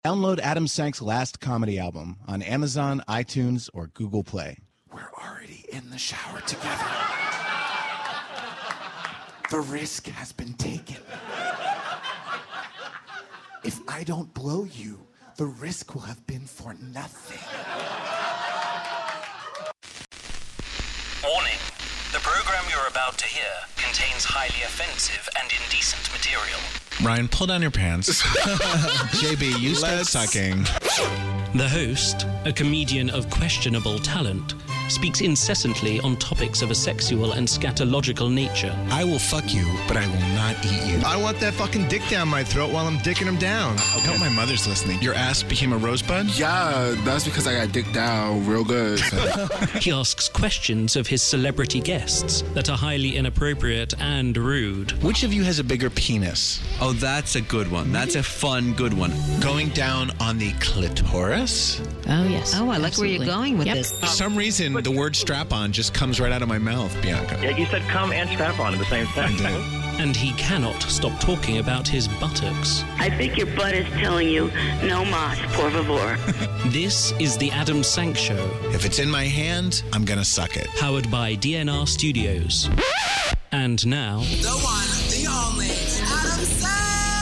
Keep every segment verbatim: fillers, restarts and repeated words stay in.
Download Adam Sank's last comedy album on Amazon, iTunes, or Google Play. We're already in the shower together. The risk has been taken. If I don't blow you, the risk will have been for nothing. Warning. The program you're about to hear contains highly offensive and indecent material. Ryan, pull down your pants. J B, you start sucking. The host, a comedian of questionable talent, speaks incessantly on topics of a sexual and scatological nature. I will fuck you, but I will not eat you. I want that fucking dick down my throat while I'm dicking him down. I hope my mother's listening. Your ass became a rosebud? Yeah, that's because I got dick down real good. He asks questions of his celebrity guests that are highly inappropriate and rude. Which of you has a bigger penis? Oh, that's a good one. That's a fun, good one. Going down on the clitoris? Oh, yes. Oh, I like absolutely. where you're going with yep. this. For some reason, the word strap-on just comes right out of my mouth, Bianca. Yeah, you said come and strap-on at the same time. And he cannot stop talking about his buttocks. I think your butt is telling you, no mas, por favor. This is the Adam Sank Show. If it's in my hand, I'm gonna suck it. Powered by D N R Studios. And now... The one, the only, Adam Sank!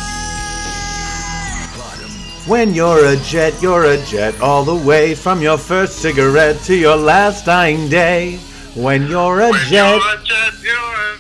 When you're a jet, you're a jet all the way, from your first cigarette to your last dying day. When you're a when jet... You're a jet, you're a...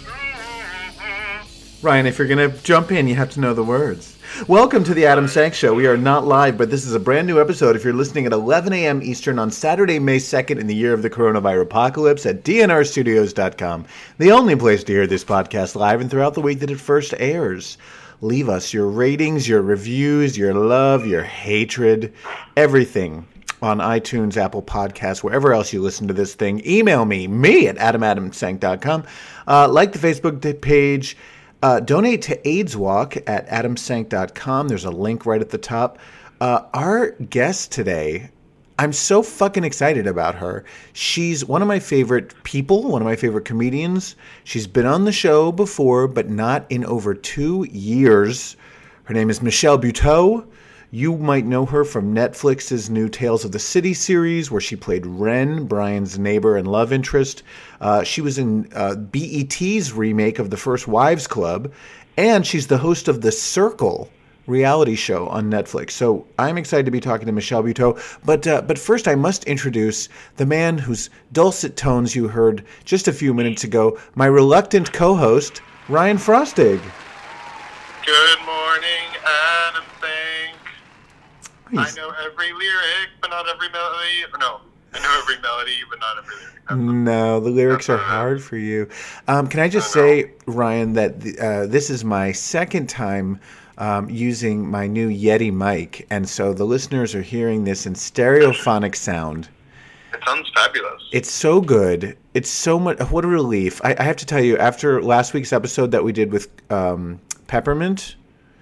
Ryan, if you're going to jump in, you have to know the words. Welcome to the Adam Sank Show. We are not live, but this is a brand new episode if you're listening at eleven a.m. Eastern on Saturday, May second in the year of the coronavirus apocalypse at D N R studios dot com, the only place to hear this podcast live and throughout the week that it first airs. Leave us your ratings, your reviews, your love, your hatred, everything on iTunes, Apple Podcasts, wherever else you listen to this thing. Email me, me at adam adam sank dot com. Uh, like the Facebook page. Uh, donate to AIDS Walk at adam sank dot com. There's a link right at the top. Uh, our guest today, I'm so fucking excited about her. She's one of my favorite people, one of my favorite comedians. She's been on the show before, but not in over two years. Her name is Michelle Buteau. You might know her from Netflix's new Tales of the City series, where she played Ren, Brian's neighbor and love interest. Uh, she was in uh, B E T's remake of The First Wives Club, and she's the host of The Circle reality show on Netflix. So I'm excited to be talking to Michelle Buteau. But uh, but first, I must introduce the man whose dulcet tones you heard just a few minutes ago, my reluctant co-host, Ryan Frostig. Good morning, Adam Sank. He's... I know every lyric, but not every melody. Or no, I know every melody, but not every lyric. No, the lyrics are hard for you. Um, can I just I say, Ryan, that the, uh, this is my second time um, using my new Yeti mic, and so the listeners are hearing this in stereophonic sound. It sounds fabulous. It's so good. It's so much. What a relief. I, I have to tell you, after last week's episode that we did with um, Peppermint,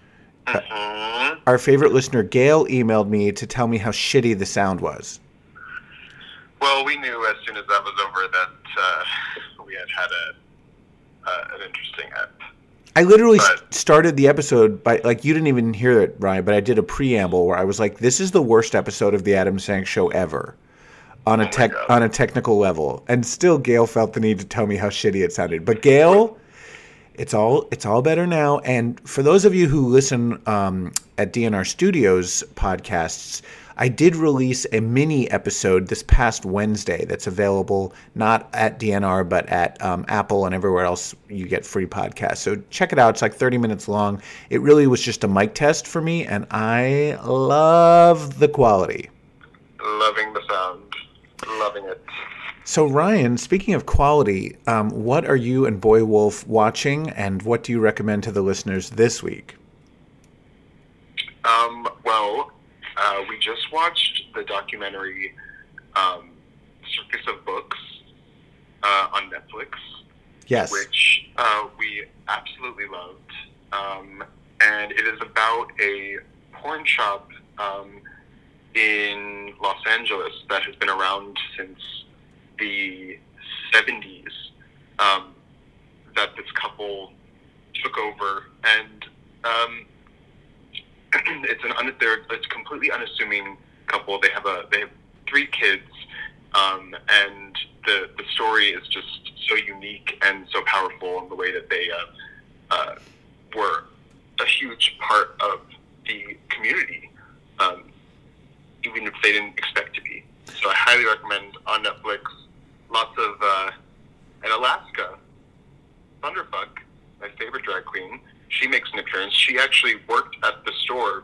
mm-hmm. our favorite listener, Gail, emailed me to tell me how shitty the sound was. Well, we knew as soon as that was over that uh, we had had a uh, an interesting ep. I literally but, started the episode by, like, you didn't even hear it, Ryan, but I did a preamble where I was like, this is the worst episode of the Adam Sank Show ever on a oh tech on a technical level. And still, Gail felt the need to tell me how shitty it sounded. But Gail, it's all it's all better now. And for those of you who listen um, at D N R Studios podcasts, I did release a mini episode this past Wednesday that's available not at D N R but at um, Apple and everywhere else you get free podcasts. So check it out. It's like thirty minutes long. It really was just a mic test for me, and I love the quality. Loving the sound. Loving it. So Ryan, speaking of quality, um, what are you and Boy Wolf watching, and what do you recommend to the listeners this week? Um, well... Uh, we just watched the documentary um, Circus of Books uh, on Netflix. Yes. Which uh, we absolutely loved. Um, and it is about a porn shop um, in Los Angeles that has been around since the seventies um, that this couple took over. And um, it's an un, they're it's a completely unassuming couple. They have a they have three kids, um, and the the story is just so unique and so powerful in the way that they uh, uh, were a huge part of the community, um, even if they didn't expect to be. So I highly recommend on Netflix. Lots of uh, in Alaska, Thunderfuck, my favorite drag queen. She makes an appearance. She actually worked at the store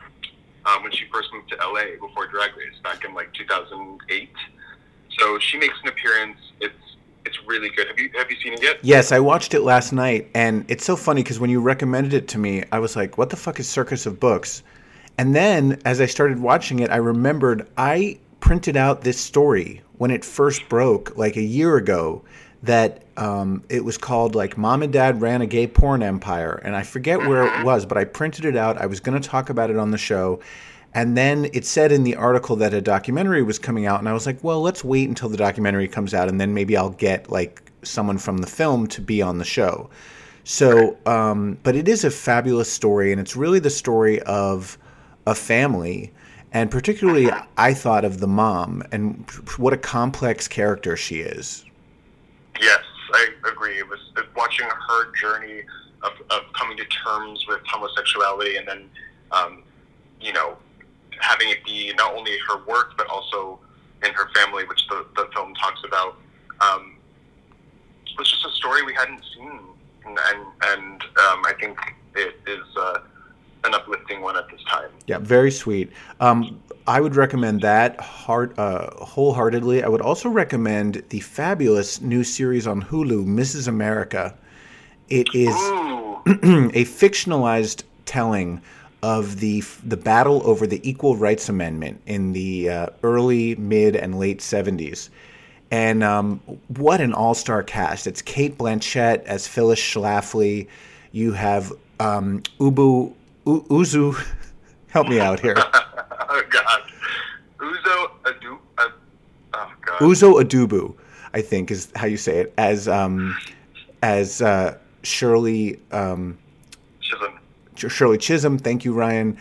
um, when she first moved to L A before Drag Race back in like two thousand eight. So she makes an appearance. It's it's really good. Have you have you seen it yet? Yes, I watched it last night, and it's so funny because when you recommended it to me, I was like, "What the fuck is Circus of Books?" And then as I started watching it, I remembered I printed out this story when it first broke, like a year ago. That um, it was called like Mom and Dad Ran a Gay Porn Empire. And I forget where it was, but I printed it out. I was going to talk about it on the show. And then it said in the article that a documentary was coming out. And I was like, well, let's wait until the documentary comes out. And then maybe I'll get like someone from the film to be on the show. So, um, but it is a fabulous story. And it's really the story of a family. And particularly I thought of the mom and what a complex character she is. Yes, I agree. It was watching her journey of, of coming to terms with homosexuality and then, um, you know, having it be not only her work but also in her family, which the, the film talks about. Um, it was just a story we hadn't seen, and, and, and um, I think it is uh, an uplifting one at this time. Yeah, very sweet. Um, I would recommend that hard, uh, wholeheartedly. I would also recommend the fabulous new series on Hulu, Missus America. It is a fictionalized telling of the the battle over the Equal Rights Amendment in the uh, early, mid, and late seventies. And um, what an all-star cast. It's Cate Blanchett as Phyllis Schlafly. You have um, Ubu, U- Uzu, help me out here. Oh, God. Uzo Adu... Uh, oh, God. Uzo Adubu, I think, is how you say it, as um, as uh, Shirley... Um, Chisholm. Shirley Chisholm, thank you, Ryan.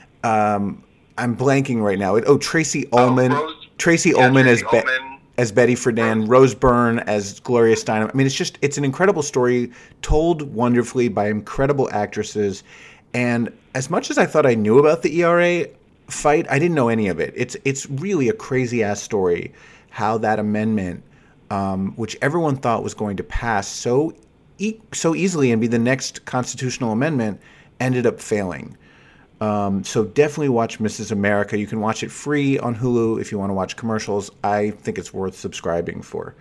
Um, I'm blanking right now. Oh, Tracy Ullman. Oh, Rose, Tracy yeah, Ullman Tracy as Be- Ullman. as Betty Friedan. Rose. Rose Byrne as Gloria Steinem. I mean, it's just, it's an incredible story told wonderfully by incredible actresses. And as much as I thought I knew about the E R A fight, I didn't know any of it. It's it's really a crazy-ass story how that amendment, um, which everyone thought was going to pass so e- so easily and be the next constitutional amendment, ended up failing. Um, so definitely watch Missus America. You can watch it free on Hulu if you want to watch commercials. I think it's worth subscribing for.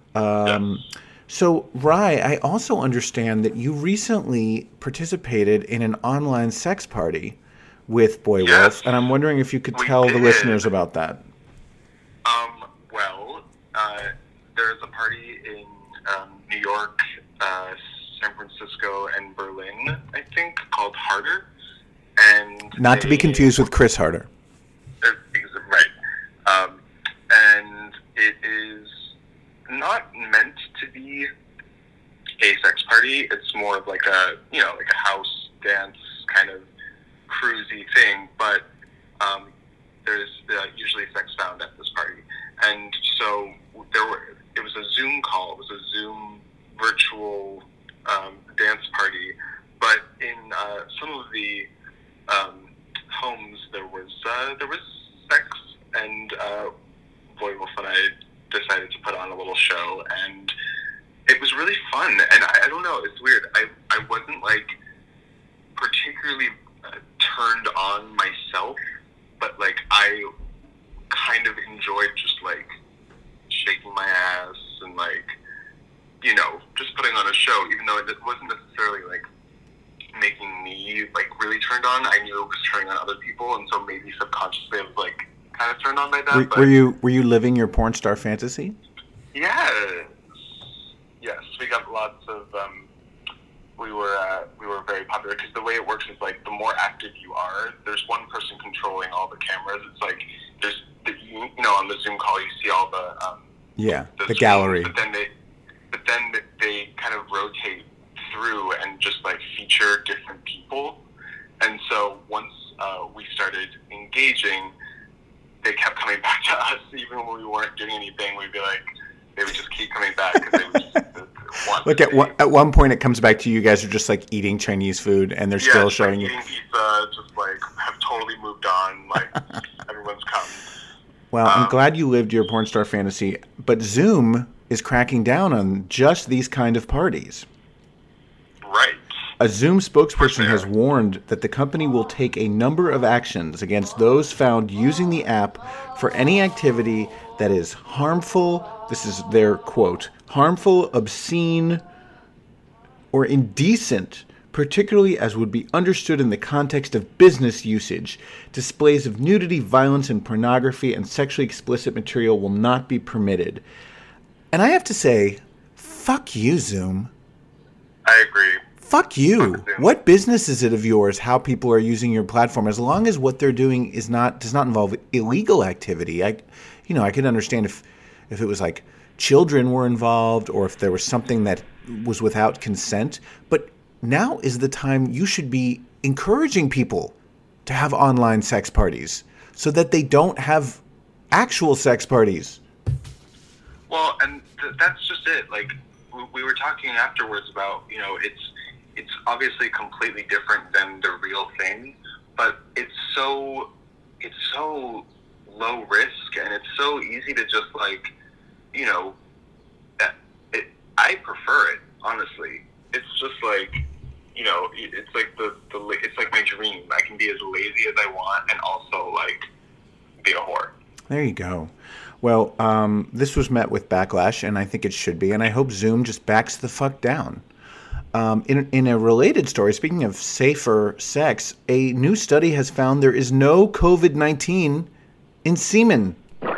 Um, yes. So, Rye, I also understand that you recently participated in an online sex party with Boy yes, Wolf, and I'm wondering if you could tell did. the listeners about that. Um, well, uh, there's a party in um, New York, uh, San Francisco, and Berlin, I think, called Harder. And Not they, to be confused with Chris Harder. Right. Um, and it is not meant to be a sex party. It's more of like a, you know, like a house dance kind of cruisy thing. But um, there's uh, usually sex found at this party. And so there were. It was a Zoom call. It was a Zoom virtual um, dance party. But in uh, some of the Um, homes there was uh, there was sex, and uh, Boy Wolf and I decided to put on a little show, and it was really fun. And I, I don't know, it's weird. I I wasn't like particularly uh, turned on myself, but like I kind of enjoyed just like shaking my ass and like, you know, just putting on a show, even though it wasn't necessarily like making me like really turned on. I knew it was turning on other people, and so maybe subconsciously I was like kind of turned on by that. Were, but were you were you living your porn star fantasy? Yes, yes. We got lots of. Um, we were uh, we were very popular because the way it works is like the more active you are, there's one person controlling all the cameras. It's like there's the, you, you know on the Zoom call you see all the um, yeah the, the gallery, but then they but then they kind of rotate through and just like feature different people. And so once uh, we started engaging, they kept coming back to us even when we weren't doing anything. We'd be like, they would just keep coming back because they would just want Like at one, at one point, it comes back to you guys are just like eating Chinese food, and they're yeah, still just, showing like, you. eating pizza, just like have totally moved on. Like everyone's come. Well, um, I'm glad you lived your porn star fantasy, but Zoom is cracking down on just these kind of parties. Right. A Zoom spokesperson has warned that the company will take a number of actions against those found using the app for any activity that is harmful, this is their quote, harmful, obscene, or indecent, particularly as would be understood in the context of business usage. Displays of nudity, violence, and pornography and sexually explicit material will not be permitted. And I have to say, fuck you, Zoom. I agree. Fuck you. What business is it of yours how people are using your platform? As long as what they're doing is not does not involve illegal activity. I, you know, I could understand if if it was like children were involved or if there was something that was without consent. But now is the time you should be encouraging people to have online sex parties so that they don't have actual sex parties. Well, and th- that's just it. Like we, we were talking afterwards about, you know, it's it's obviously completely different than the real thing, but it's so it's so low risk and it's so easy to just like, you know, it, I prefer it, honestly. It's just like, you know, it's like the, the it's like my dream. I can be as lazy as I want and also like be a whore. There you go. Well, um, this was met with backlash, and I think it should be, and I hope Zoom just backs the fuck down. Um, in, in a related story, speaking of safer sex, a new study has found there is no covid nineteen in semen.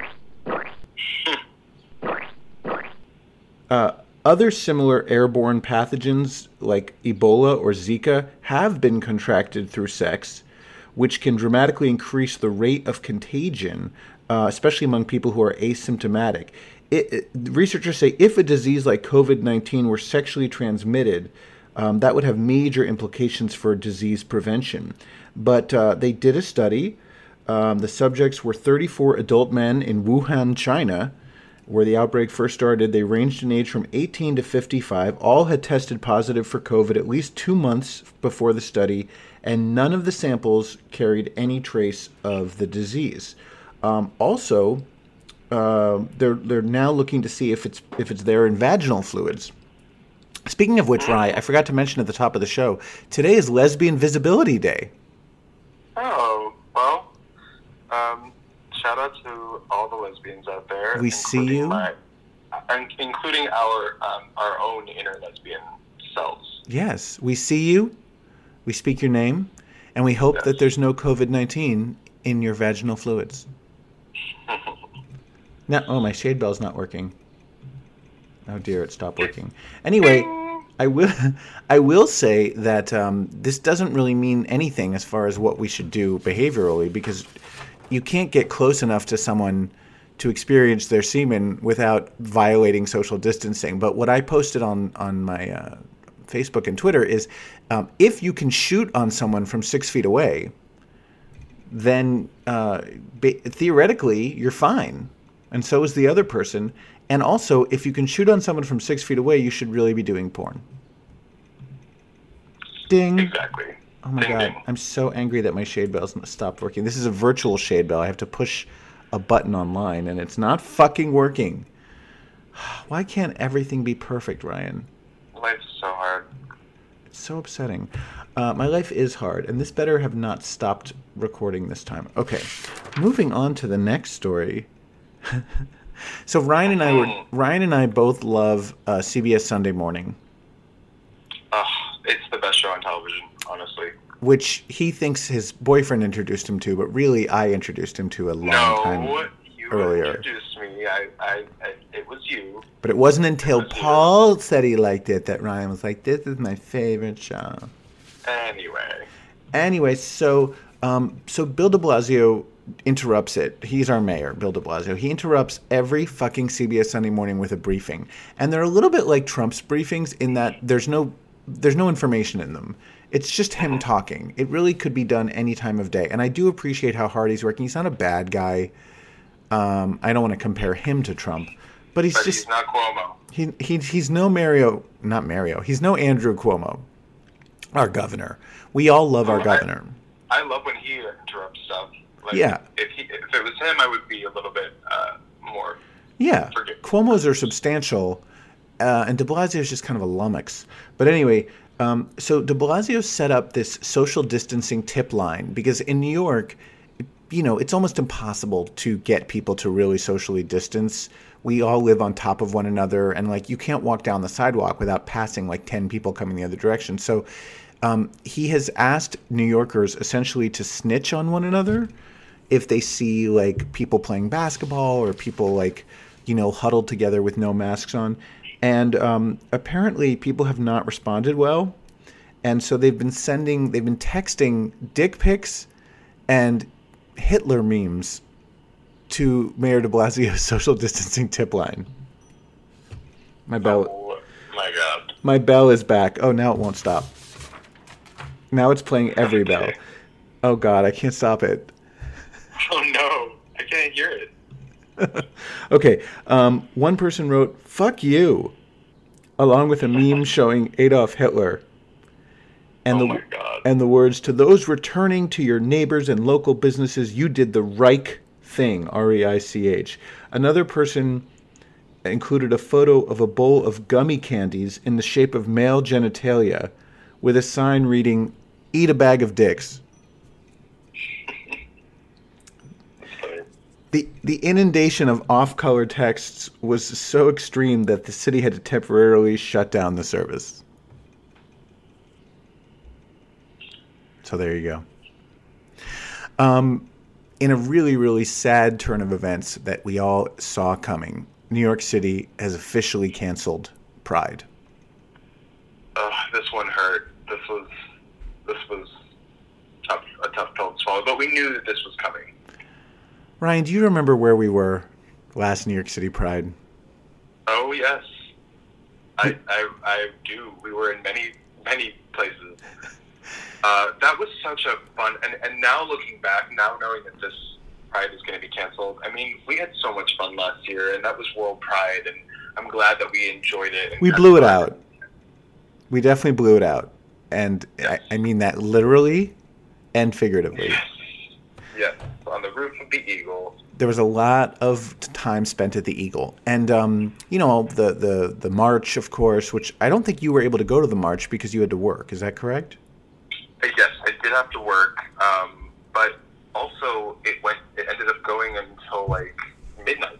Uh, other similar airborne pathogens like Ebola or Zika have been contracted through sex, which can dramatically increase the rate of contagion, uh, especially among people who are asymptomatic. It, it, researchers say if a disease like covid nineteen were sexually transmitted, um, that would have major implications for disease prevention. But uh, they did a study. Um, the subjects were thirty-four adult men in Wuhan, China, where the outbreak first started. They ranged in age from eighteen to fifty-five. All had tested positive for COVID at least two months before the study, and none of the samples carried any trace of the disease. Um, also, uh, they're they're now looking to see if it's if it's there in vaginal fluids. Speaking of which, Rye, I forgot to mention at the top of the show, today is Lesbian Visibility Day. Oh, well, um, shout out to all the lesbians out there. We see you. My, including our um, our own inner lesbian selves. Yes, we see you. We speak your name, and we hope yes. that there's no covid nineteen in your vaginal fluids. Now, oh, my shade bell's not working. Oh dear, it stopped working. Anyway, I will I will say that um, this doesn't really mean anything as far as what we should do behaviorally, because you can't get close enough to someone to experience their semen without violating social distancing. But what I posted on, on my uh, Facebook and Twitter is um, if you can shoot on someone from six feet away, then uh, ba- theoretically you're fine. And so is the other person. And also, if you can shoot on someone from six feet away, you should really be doing porn. Ding. Exactly. Oh my ding, God. Ding. I'm so angry that my shade bell's stopped working. This is a virtual shade bell. I have to push a button online, and it's not fucking working. Why can't everything be perfect, Ryan? Life's so hard. It's so upsetting. Uh, my life is hard, and this better have not stopped recording this time. Okay, moving on to the next story. So Ryan and I were Ryan and I both love uh, C B S Sunday Morning. Uh, it's the best show on television, honestly. Which he thinks his boyfriend introduced him to, but really I introduced him to a long no, time you earlier. introduced me. I, I, I, it was you. But it wasn't until it was Paul you. said he liked it that Ryan was like, "This is my favorite show." Anyway. Anyway, so um, so Bill de Blasio interrupts it. He's our mayor, Bill de Blasio. He interrupts every fucking C B S Sunday Morning with a briefing. And they're a little bit like Trump's briefings in that there's no there's no information in them. It's just him talking. It really could be done any time of day. And I do appreciate how hard he's working. He's not a bad guy. Um, I don't want to compare him to Trump, but he's but just he's not Cuomo. He he he's no Mario, not Mario. He's no Andrew Cuomo, our governor. We all love oh, our governor. I, I love when he interrupts stuff. Like, yeah. If he, if it was him, I would be a little bit uh, more. Yeah. Forgive. Cuomo's are substantial, uh, and De Blasio is just kind of a lummox. But anyway, um, so De Blasio set up this social distancing tip line because in New York, you know, it's almost impossible to get people to really socially distance. We all live on top of one another, and like you can't walk down the sidewalk without passing like ten people coming the other direction. So um, he has asked New Yorkers essentially to snitch on one another if they see like people playing basketball or people like, you know, huddled together with no masks on. And um, apparently people have not responded well. And so they've been sending, they've been texting dick pics and Hitler memes to Mayor de Blasio's social distancing tip line. My bell. Oh my God. My bell is back. Oh, now it won't stop. Now it's playing every bell. Oh God, I can't stop it. Oh no, I can't hear it. Okay, um, one person wrote, "Fuck you," along with a meme showing Adolf Hitler. And oh the, my God. And the words, "To those returning to your neighbors and local businesses, you did the Reich thing, R E I C H. Another person included a photo of a bowl of gummy candies in the shape of male genitalia with a sign reading, "Eat a bag of dicks." The the inundation of off-color texts was so extreme that the city had to temporarily shut down the service. So there you go. Um, in a really, really sad turn of events that we all saw coming, New York City has officially canceled Pride. Uh, this one hurt. This was this was tough, a tough pill to swallow, but we knew that this was coming. Ryan, do you remember where we were last New York City Pride? Oh yes, I I, I do. We were in many many places. Uh, that was such a fun, and, and now looking back, now knowing that this Pride is going to be canceled, I mean, we had so much fun last year, and that was World Pride, and I'm glad that we enjoyed it. We blew it out. We definitely blew it out. And yes. I, I mean that literally and figuratively. Yes. Yes, on the roof of the Eagle. There was a lot of time spent at the Eagle. And, um, you know, the, the, the march, of course, which I don't think you were able to go to the march because you had to work. Is that correct? Yes, I did have to work. Um, but also it went. It ended up going until, like, midnight.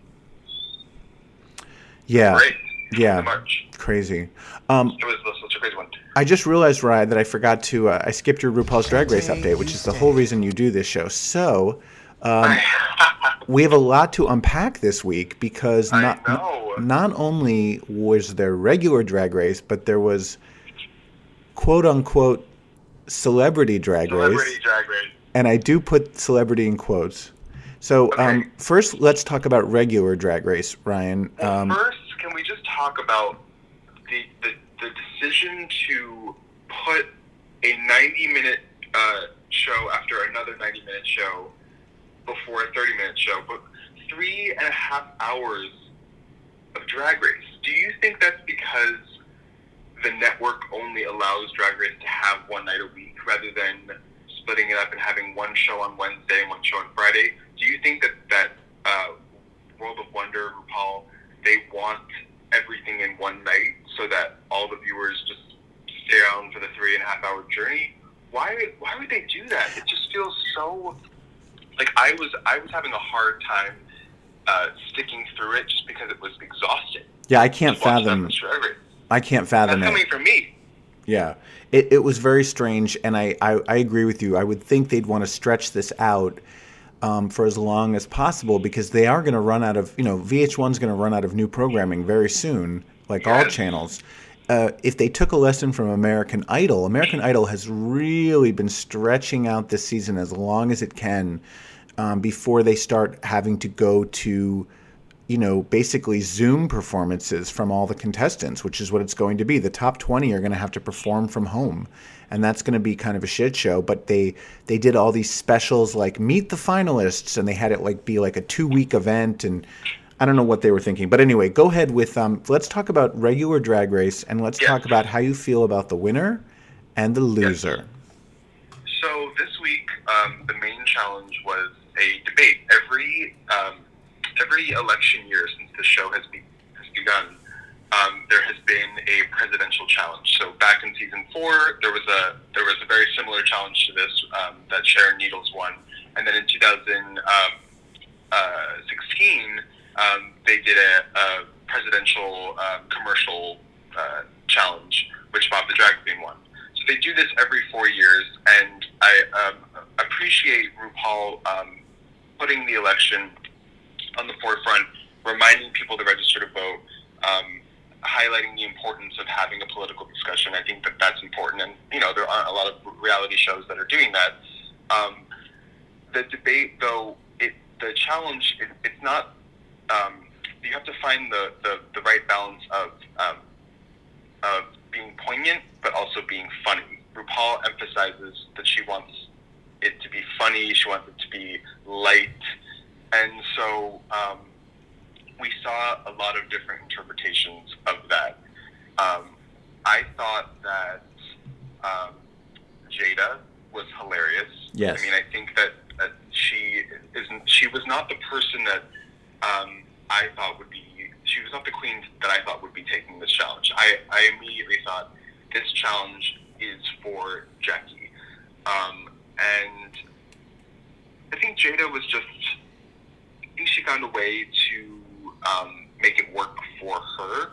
Yeah. Great. Yeah. The march. Crazy. Um, it was such a crazy one. I just realized, Ryan, that I forgot to, uh, I skipped your RuPaul's Drag Race update, which is the whole reason you do this show. So, um, we have a lot to unpack this week because not, n- not only was there regular Drag Race, but there was quote-unquote celebrity Drag Race. Celebrity Drag Race. And I do put celebrity in quotes. So, okay. um, first, let's talk about regular Drag Race, Ryan. Well, um, first, can we just talk about the the, the decision to put a ninety-minute uh, show after another ninety-minute show before a thirty-minute show, but three and a half hours of Drag Race? Do you think that's because the network only allows Drag Race to have one night a week rather than splitting it up and having one show on Wednesday and one show on Friday? Do you think that that uh, World of Wonder, RuPaul, they want everything in one night so that all the viewers just stay on for the three and a half hour journey? Why why would they do that? It just feels so like I was I was having a hard time uh, sticking through it just because it was exhausting. Yeah, I can't fathom. I can't fathom That's it. coming from me. Yeah, it it was very strange, and I, I, I agree with you. I would think they'd want to stretch this out um, for as long as possible because they are going to run out of, you know, V H one's going to run out of new programming very soon, like yes. all channels. Uh, if they took a lesson from American Idol, American Idol has really been stretching out this season as long as it can um, before they start having to go to you know, basically Zoom performances from all the contestants, which is what it's going to be. The top twenty are going to have to perform from home, and that's going to be kind of a shit show. But they they did all these specials like meet the finalists, and they had it like be like a two week event, and I don't know what they were thinking. But anyway, go ahead with um. Let's talk about regular Drag Race, and let's yes. talk about how you feel about the winner and the loser. Yes. So this week, um, the main challenge was a debate. Every um, every election year since the show has, be, has begun, um, there has been a presidential challenge. So back in season four, there was a there was a very similar challenge to this um, that Sharon Needles won, and then in two thousand sixteen, um, they did a, a presidential uh, commercial uh, challenge, which Bob the Drag Queen won. So they do this every four years, and I um, appreciate RuPaul um, putting the election on the forefront, reminding people to register to vote, um, highlighting the importance of having a political discussion. I think that that's important, and you know there aren't a lot of reality shows that are doing that. Um, the debate, though, it the challenge, it, it's not. Um, you have to find the, the, the right balance of um, of being poignant, but also being funny. RuPaul emphasizes that she wants it to be funny, she wants it to be light, and so um, we saw a lot of different interpretations of that. Um, I thought that um, Jada was hilarious. Yes. I mean, I think that, that she isn't. She was not the person that um, I thought would be. She was not the queen that I thought would be taking this challenge. I, I immediately thought this challenge is for Jackie. Um, and I think Jada was just, I think she found a way to um, make it work for her.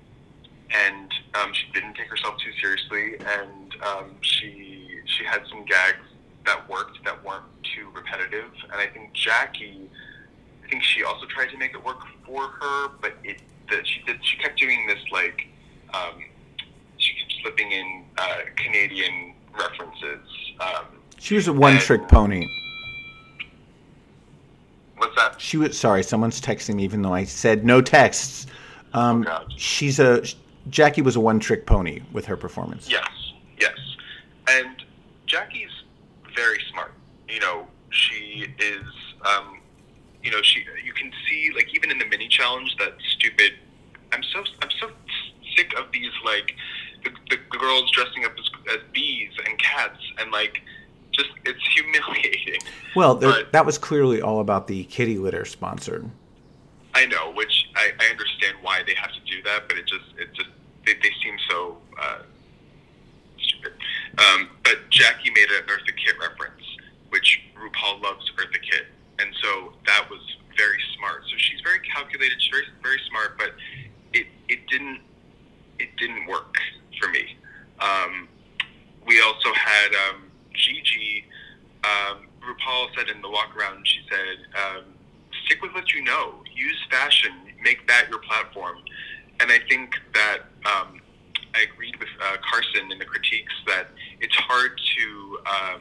And um, she didn't take herself too seriously. And um, she she had some gags that worked, that weren't too repetitive. And I think Jackie, I think she also tried to make it work for her, but it that she did she kept doing this like um, she kept slipping in uh, Canadian references. Um, she was a one-trick pony. What's that? She was sorry. Someone's texting me, even though I said no texts. Um, oh God. She's a Jackie was a one-trick pony with her performance. Yes, yes, and Jackie's very smart. You know, she is. Um, You know, she. You can see, like, even in the mini challenge, that stupid. I'm so. I'm so sick of these, like, the, the girls dressing up as, as bees and cats, and like, just it's humiliating. Well, there, but, that was clearly all about the kitty litter sponsored. I know, which I, I understand why they have to do that, but it just, it just, they, they seem so uh, stupid. Um, but Jackie made an Eartha Kitt reference, which RuPaul loves Eartha Kitt. And so that was very smart. So she's very calculated. She's very, very smart, but it it didn't it didn't work for me. Um, we also had um, Gigi. Um, RuPaul said in the walk around, she said, um, "Stick with what you know. Use fashion. Make that your platform." And I think that um, I agreed with uh, Carson in the critiques that it's hard to. Um,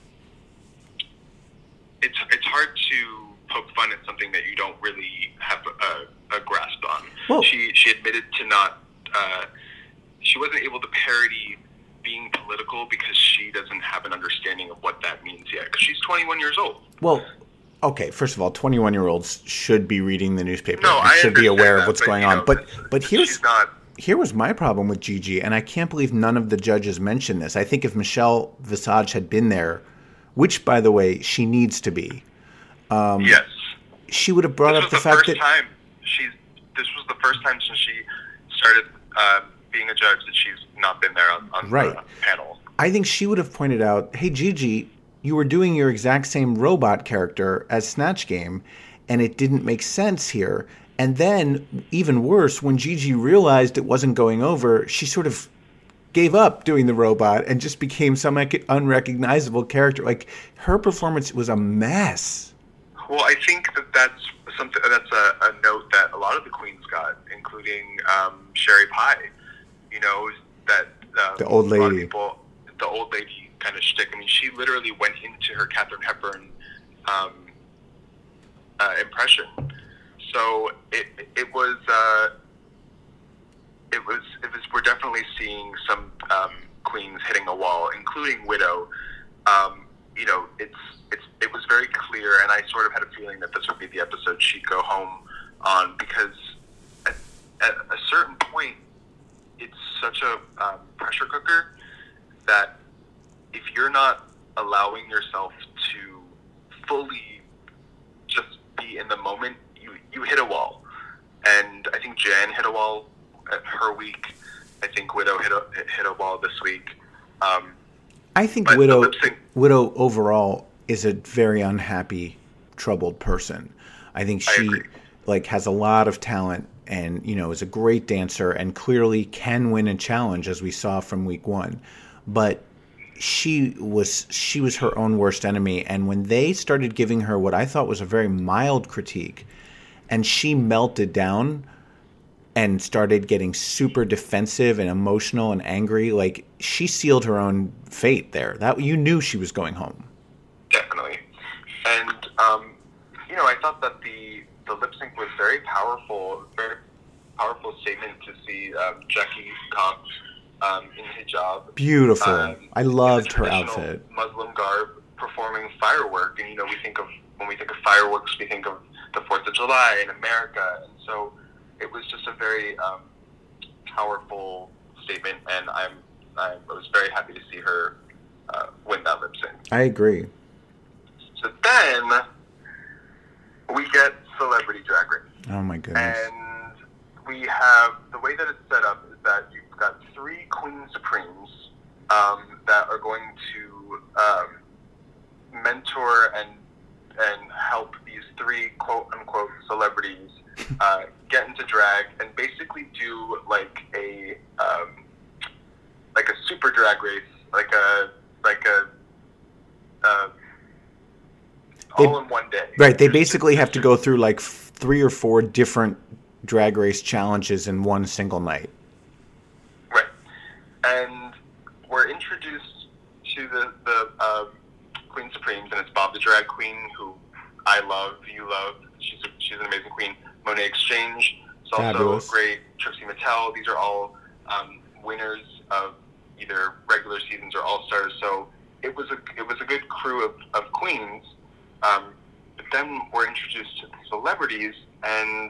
It's it's hard to poke fun at something that you don't really have a, a grasp on. Well, she she admitted to not. Uh, she wasn't able to parody being political because she doesn't have an understanding of what that means yet. Because she's twenty-one years old. Well, okay. First of all, twenty-one-year-olds should be reading the newspaper. No, and I should be aware that, of what's but, going you know, on. But but here's she's not. Here was my problem with Gigi, and I can't believe none of the judges mentioned this. I think if Michelle Visage had been there, which, by the way, she needs to be. Um, yes. She would have brought this up the, the fact first that time she's. This was the first time since she started uh, being a judge that she's not been there on, on right. the panel. I think she would have pointed out, "Hey, Gigi, you were doing your exact same robot character as Snatch Game, and it didn't make sense here." And then, even worse, when Gigi realized it wasn't going over, she sort of gave up doing the robot and just became some unrecognizable character. Like, her performance was a mess. Well, I think that that's something. That's a, a note that a lot of the queens got, including um, Sherry Pie. You know, that um, the old lady. A lot of people, the old lady kind of shtick. I mean, she literally went into her Katharine Hepburn um, uh, impression. so it it was uh, it was it was we're definitely seeing some um, queens hitting a wall, including Widow. Um, you know, it's it's it was very clear, and I sort of had a feeling that this would be the episode she'd go home on, because at, at a certain point, it's such a um, pressure cooker that if you're not allowing yourself to fully just be in the moment, you you hit a wall. And I think Jan hit a wall at her week. I think Widow hit a hit a wall this week. Um, I think Widow Widow overall is a very unhappy, troubled person. I think she I like has a lot of talent and, you know, is a great dancer and clearly can win a challenge, as we saw from week one. But she was she was her own worst enemy, and when they started giving her what I thought was a very mild critique, and she melted down and started getting super defensive and emotional and angry, like, she sealed her own fate there. That you knew she was going home. Definitely. And, um, you know, I thought that the, the lip sync was very powerful, very powerful statement to see um, Jackie Cox um, in hijab. Beautiful. Um, I loved in the her traditional outfit. Muslim garb, performing firework. And, you know, we think of, when we think of fireworks, we think of the fourth of July in America. And so it was just a very um, powerful statement, and I'm, I was very happy to see her uh, win that lip sync. I agree. So then we get Celebrity Drag Race. Oh my goodness. And we have, the way that it's set up is that you've got three Queen Supremes um, that are going to um, mentor and and help these three quote-unquote celebrities uh, get into drag and basically do like a um, like a super drag race, like a like a uh, They- all in one day. Right, they basically have to go through like f- three or four different drag race challenges in one single night. Right. And we're introduced to the, the uh, Queen Supremes, and it's Bob the Drag Queen, who I love, you love. She's a, she's an amazing queen. Monet Exchange. It's also Fabulous. great. Trixie Mattel. These are all um, winners of either regular seasons or All Stars. So it was a it was a good crew of, of queens. Um, but then we're introduced to the celebrities, and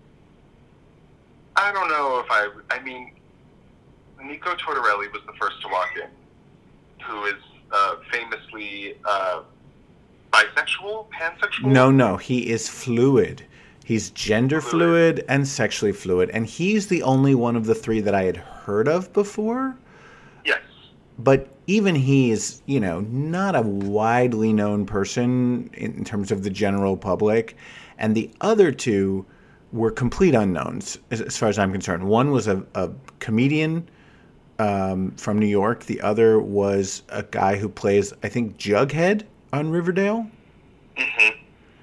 I don't know if I. I mean, Nico Tortorelli was the first to walk in, who is uh, famously uh, bisexual, pansexual. No, no, he is fluid. He's gender fluid. fluid and sexually fluid, and he's the only one of the three that I had heard of before. Yes. But even he is, you know, not a widely known person in terms of the general public, and the other two were complete unknowns as, as far as I'm concerned. One was a, a comedian um, from New York. The other was a guy who plays, I think, Jughead on Riverdale. Mm-hmm.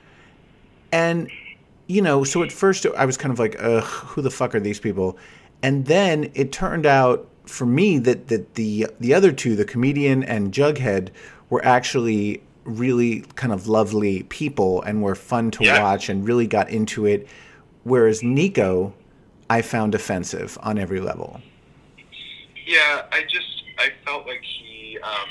And, you know, so at first I was kind of like, ugh, who the fuck are these people? And then it turned out for me that, that the the other two, the comedian and Jughead, were actually really kind of lovely people and were fun to Yeah. watch and really got into it. Whereas Nico, I found offensive on every level. Yeah, I just I felt like he um,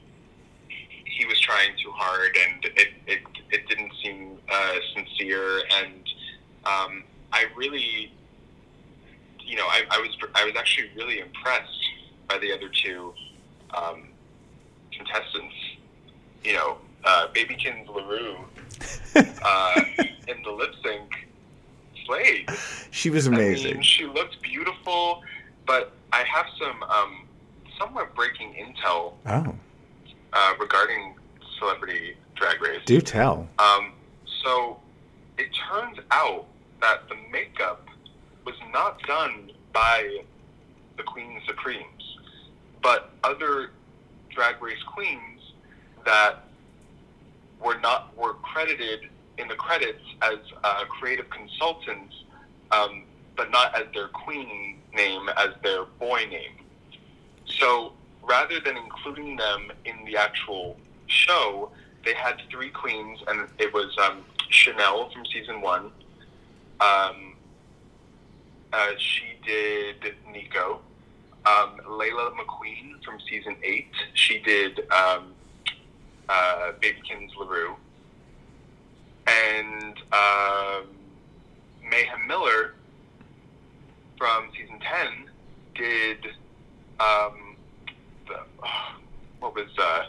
he was trying too hard, and it it, it didn't seem uh, sincere. And um, I really, you know, I, I was I was actually really impressed by the other two um, contestants. You know, uh, Babykins LaRue uh, in the lip sync slayed. She was amazing. I mean, she looked beautiful, but I have some um, somewhat breaking intel Oh, uh, regarding Celebrity Drag Race. do tell. Um, so it turns out that the makeup was not done by the Queen Supremes, but other Drag Race queens that were not were credited in the credits as uh, creative consultants, um, but not as their queen name, as their boy name. So rather than including them in the actual show, they had three queens, and it was um, Chanel from season one, Um, uh, she did Nico. Um, Layla McQueen from season eight. She did um, uh, Babykins LaRue. And um, Mayhem Miller from season ten did um, the, oh, what was uh,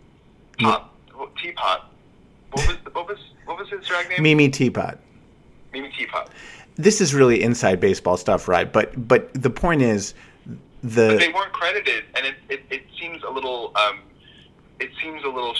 Top well, Teapot? What was what was what was his drag name? Mimi Teapot. Mimi Teapot. This is really inside baseball stuff, right? But but the point is, the but they weren't credited, and it, it, it seems a little um, it seems a little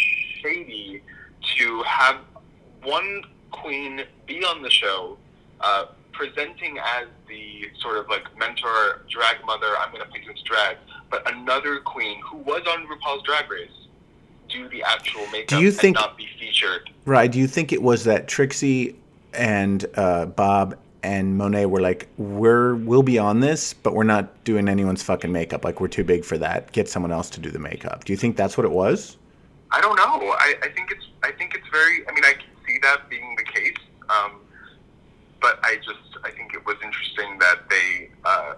shady to have one queen be on the show, uh, presenting as the sort of like mentor, drag mother, I'm going to pick this drag, but another queen who was on RuPaul's Drag Race do the actual makeup do you think, and not be featured. Right. Do you think it was that Trixie and uh, Bob and Monet were like, we're, we'll be on this, but we're not doing anyone's fucking makeup. Like, we're too big for that. Get someone else to do the makeup. Do you think that's what it was? I don't know. I, I think it's I think it's very, I mean, I can see that being the case, um, but I just, I think it was interesting that they uh,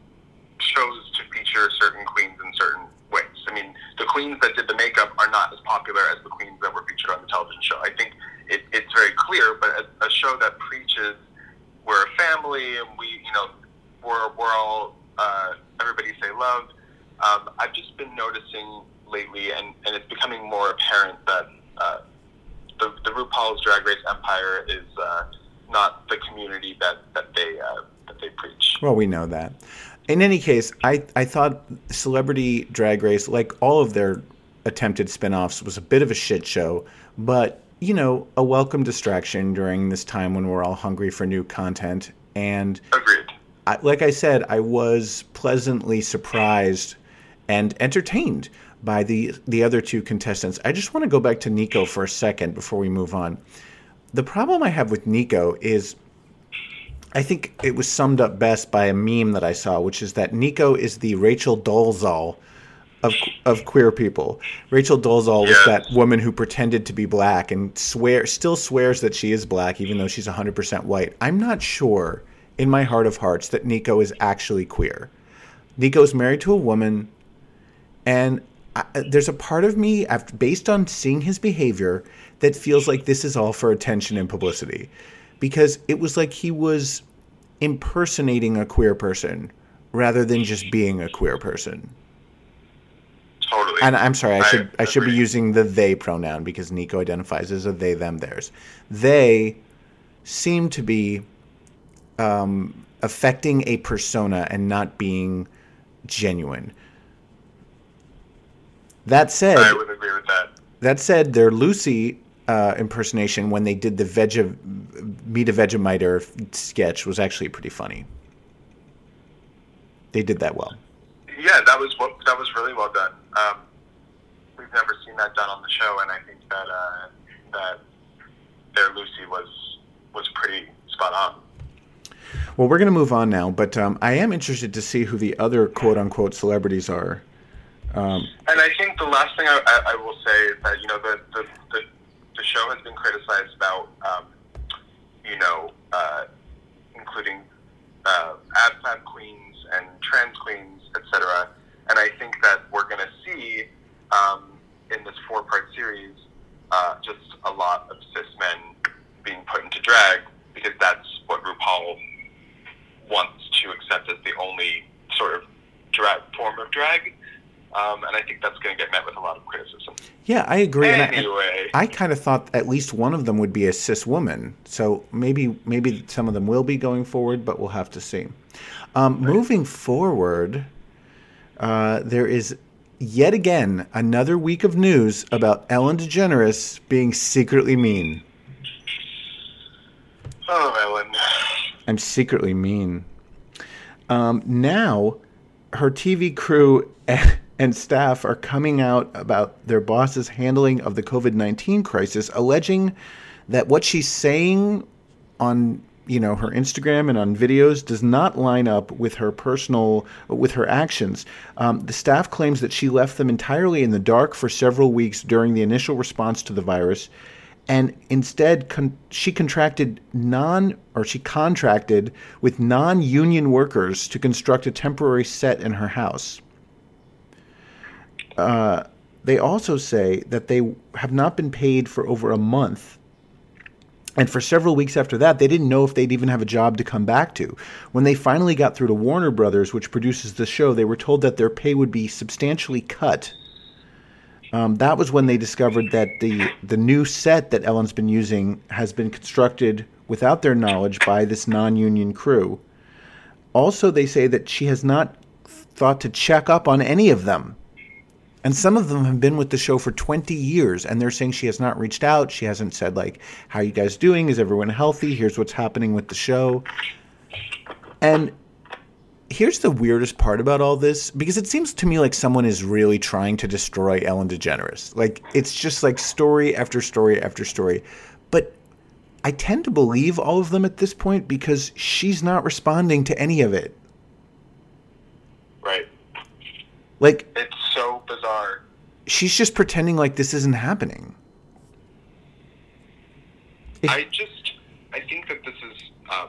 chose to feature certain queens in certain ways. I mean, the queens that did the makeup are not as popular as the queens that were featured on the television show. I think it, it's very clear, but a, a show that preaches we're a family and we, you know, we're, we're all, uh, everybody say love. Um, I've just been noticing lately, and, and it's becoming more apparent that uh, the, the RuPaul's Drag Race empire is uh, not the community that, that they uh, that they preach. Well, we know that. In any case, I, I thought Celebrity Drag Race, like all of their attempted spin-offs, was a bit of a shit show, but, you know, a welcome distraction during this time when we're all hungry for new content. And Agreed. I, like I said, I was pleasantly surprised and entertained by the the other two contestants. I just want to go back to Nico for a second before we move on. The problem I have with Nico is, I think it was summed up best by a meme that I saw, which is that Nico is the Rachel Dolezal of of queer people. Rachel Dolezal was yes. that woman who pretended to be black and swear still swears that she is black even though she's one hundred percent white. I'm not sure in my heart of hearts that Nico is actually queer. Nico's married to a woman, and I, there's a part of me, after, based on seeing his behavior, that feels like this is all for attention and publicity. Because it was like he was impersonating a queer person rather than just being a queer person. Totally. And I'm sorry, I should I, I should be using the they pronoun because Nico identifies as a they, them, theirs. They seem to be um, affecting a persona and not being genuine. That said, I would agree with that. That said, their Lucy uh, impersonation when they did the Veg Meet a Vegemiter sketch was actually pretty funny. They did that well. Yeah, that was what that was really well done. Um, we've never seen that done on the show, and I think that uh, that their Lucy was was pretty spot on. Well, we're going to move on now, but um, I am interested to see who the other quote-unquote celebrities are. Um, and I think the last thing I, I, I will say is that, you know, the, the, the, the show has been criticized about, um, you know, uh, including uh, ad fab queens and trans queens, et cetera. And I think that we're going to see um, in this four-part series uh, just a lot of cis men being put into drag because that's what RuPaul wants to accept as the only sort of drag form of drag. Um, and I think that's going to get met with a lot of criticism. Yeah, I agree. Anyway. And I, I kind of thought at least one of them would be a cis woman. So maybe maybe some of them will be going forward, but we'll have to see. Um, right. Moving forward, uh, there is yet again another week of news about Ellen DeGeneres being secretly mean. Oh, Ellen. I'm secretly mean. Um, now, her T V crew and staff are coming out about their boss's handling of the COVID nineteen crisis, alleging that what she's saying on, you know, her Instagram and on videos does not line up with her personal, with her actions. Um, the staff claims that she left them entirely in the dark for several weeks during the initial response to the virus, and instead con- she contracted non or she contracted with non-union workers to construct a temporary set in her house. Uh, they also say that they have not been paid for over a month. And for several weeks after that, they didn't know if they'd even have a job to come back to. When they finally got through to Warner Brothers, which produces the show, they were told that their pay would be substantially cut. Um, that was when they discovered that the, the new set that Ellen's been using has been constructed without their knowledge by this non-union crew. Also, they say that she has not thought to check up on any of them. And some of them have been with the show for twenty years, and they're saying she has not reached out. She hasn't said, like, how are you guys doing? Is everyone healthy? Here's what's happening with the show. And here's the weirdest part about all this, because it seems to me like someone is really trying to destroy Ellen DeGeneres. Like, it's just like story after story after story. But I tend to believe all of them at this point because she's not responding to any of it. Right. Like, it's so bizarre. She's just pretending like this isn't happening. If, I just, I think that this is um,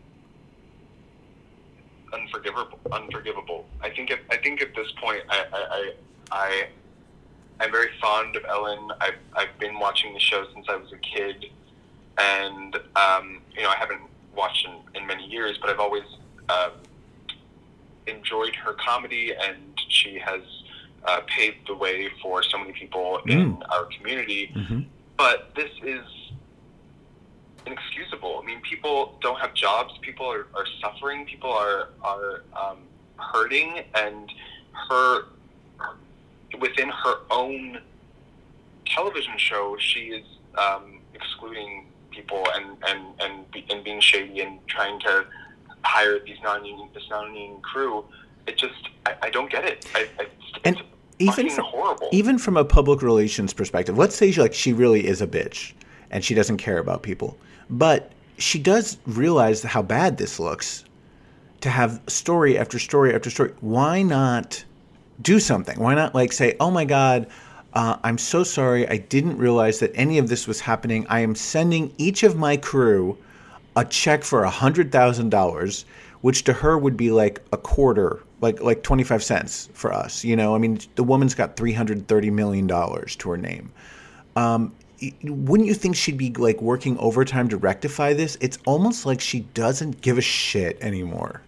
unforgivable. Unforgivable. I think. At, I think at this point, I, I, I, I'm very fond of Ellen. I've, I've been watching the show since I was a kid, and um, you know, I haven't watched in, in many years, but I've always um, enjoyed her comedy, and she has uh, paved the way for so many people mm. in our community. Mm-hmm. But this is inexcusable. I mean, people don't have jobs. People are, are suffering. People are are um, hurting, and her, her within her own television show, she is um, excluding people and and and, be, and being shady and trying to hire these non-union this non-union crew. It just I, I don't get it. I, I, it's and even from, horrible. Even from a public relations perspective, let's say she, like she really is a bitch and she doesn't care about people, but she does realize how bad this looks. To have story after story after story, why not do something? Why not like say, "Oh my God, uh, I'm so sorry. I didn't realize that any of this was happening. I am sending each of my crew a check for a hundred thousand dollars." Which to her would be like a quarter, like like twenty-five cents for us. You know, I mean, the woman's got three hundred thirty million dollars to her name. Um, wouldn't you think she'd be like working overtime to rectify this? It's almost like she doesn't give a shit anymore.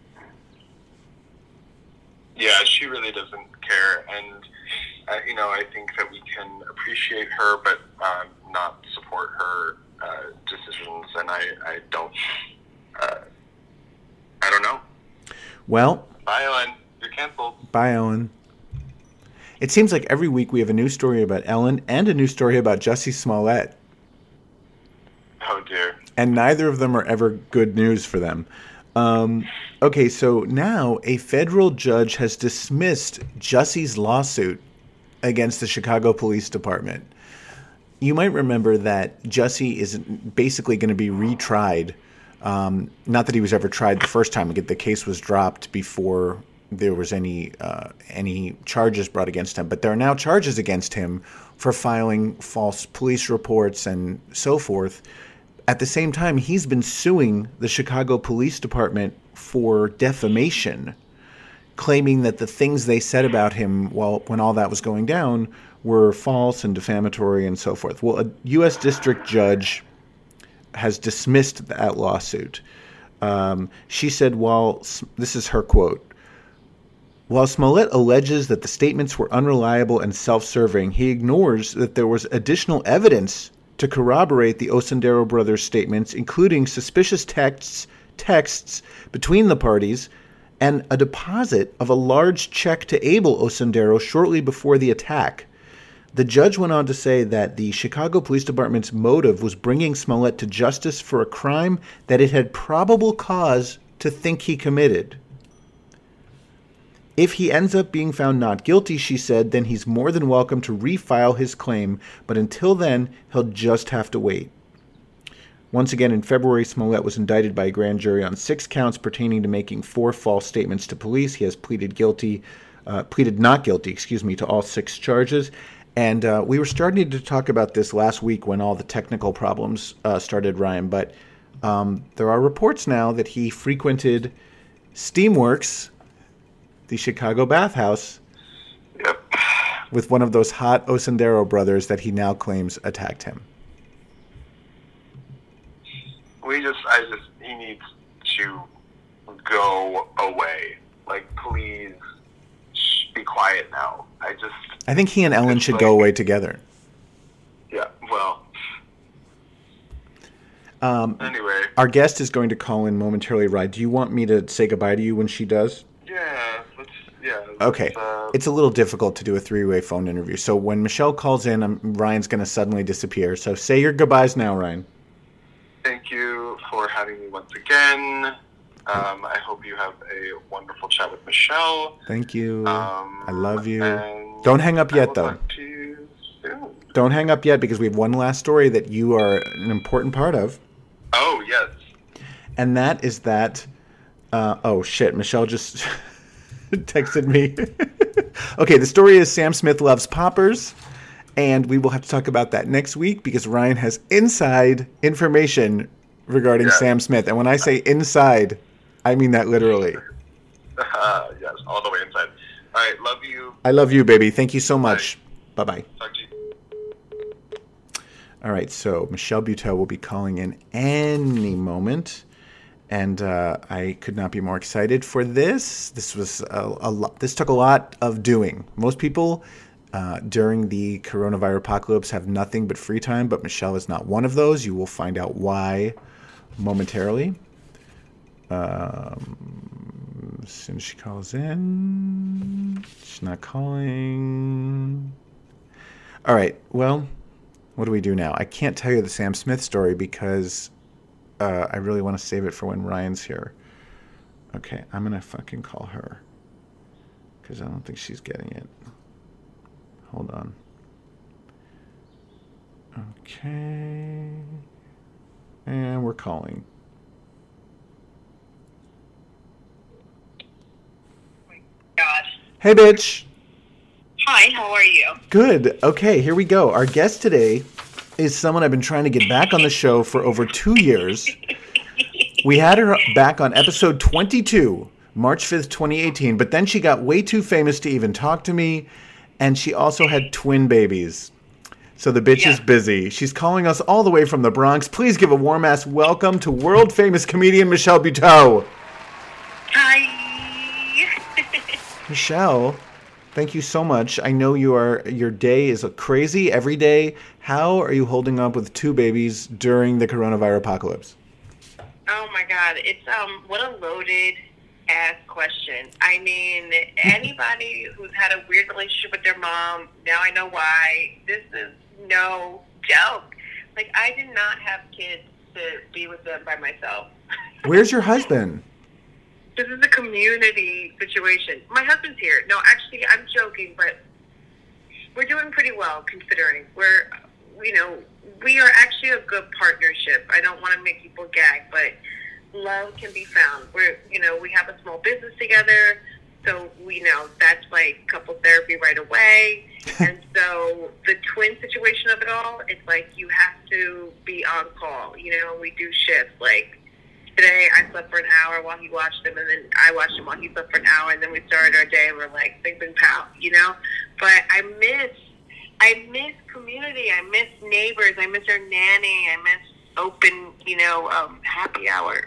Yeah, she really doesn't care. And, uh, you know, I think that we can appreciate her, but um, not support her uh, decisions. And I, I don't... Uh, I don't know. Well. Bye, Ellen. You're canceled. Bye, Ellen. It seems like every week we have a new story about Ellen and a new story about Jussie Smollett. Oh, dear. And neither of them are ever good news for them. Um, okay, so now a federal judge has dismissed Jussie's lawsuit against the Chicago Police Department. You might remember that Jussie is basically going to be retried. Um, not that he was ever tried the first time. The case was dropped before there was any uh, any charges brought against him. But there are now charges against him for filing false police reports and so forth. At the same time, he's been suing the Chicago Police Department for defamation, claiming that the things they said about him while when all that was going down were false and defamatory and so forth. Well, a U S district judge has dismissed that lawsuit. Um, she said, while, this is her quote, while Smollett alleges that the statements were unreliable and self-serving, he ignores that there was additional evidence to corroborate the Osendero brothers' statements, including suspicious texts, texts between the parties and a deposit of a large check to Abel Osendero shortly before the attack. The judge went on to say that the Chicago Police Department's motive was bringing Smollett to justice for a crime that it had probable cause to think he committed. If he ends up being found not guilty, she said, then he's more than welcome to refile his claim, but until then, he'll just have to wait. Once again, in February, Smollett was indicted by a grand jury on six counts pertaining to making four false statements to police. He has pleaded guilty, uh, pleaded not guilty, excuse me, to all six charges. And uh, we were starting to talk about this last week when all the technical problems uh, started, Ryan. But um, there are reports now that he frequented Steamworks, the Chicago bathhouse, yep. with one of those hot Osendero brothers that he now claims attacked him. We just, I just, he needs to go away. Like, please, shh, be quiet now. I just... I think he and Ellen should like, go away together. Yeah, well... Um, anyway. Our guest is going to call in momentarily, Ryan. Do you want me to say goodbye to you when she does? Yeah, let's, yeah. Let's, okay. Uh, it's a little difficult to do a three-way phone interview. So when Michelle calls in, um, Ryan's going to suddenly disappear. So say your goodbyes now, Ryan. Thank you for having me once again. Um, I hope you have a wonderful chat with Michelle. Thank you. Um, I love you. Don't hang up yet, though. Talk to you soon. Don't hang up yet, because we have one last story that you are an important part of. Oh, yes. And that is that... Uh, oh, shit. Michelle just texted me. Okay, the story is Sam Smith loves poppers. And we will have to talk about that next week because Ryan has inside information regarding yes. Sam Smith. And when I say inside, I mean that literally. Uh, yes, all the way inside. All right, love you. I love you, baby. Thank you so much. Bye. Bye-bye. Talk to you. All right, so Michelle Buteau will be calling in any moment. And uh, I could not be more excited for this. This was a, a lot. This took a lot of doing. Most people... Uh, during the coronavirus apocalypse have nothing but free time, but Michelle is not one of those. You will find out why momentarily. Um, as soon as she calls in, she's not calling. All right, well, what do we do now? I can't tell you the Sam Smith story because uh, I really want to save it for when Ryan's here. Okay, I'm going to fucking call her because I don't think she's getting it. Hold on. Okay. And we're calling. Oh my God. Hey, bitch. Hi, how are you? Good. Okay, here we go. Our guest today is someone I've been trying to get back on the show for over two years. We had her back on episode twenty-two, March fifth, twenty eighteen, but then she got way too famous to even talk to me. And she also had twin babies. So the bitch yeah. is busy. She's calling us all the way from the Bronx. Please give a warm-ass welcome to world-famous comedian Michelle Buteau. Hi. Michelle, thank you so much. I know you are. Your day is crazy every day. How are you holding up with two babies during the coronavirus apocalypse? Oh, my God. It's um, what a loaded... ass question. I mean, anybody who's had a weird relationship with their mom, now I know why. This is no joke. Like, I did not have kids to be with them by myself. Where's your husband? This is a community situation. My husband's here. No, actually, I'm joking, but we're doing pretty well considering. We're, you know, we are actually a good partnership. I don't want to make people gag, but love can be found. We're, you know, we have a small business together, so we know that's like couple therapy right away. And so the twin situation of it all, it's like you have to be on call. You know, we do shifts. Like today, I slept for an hour while he watched him, and then I watched him while he slept for an hour, and then we started our day, and we're like, bing, bing, pow, you know? But I miss, I miss community. I miss neighbors. I miss our nanny. I miss open, you know, um, happy hour.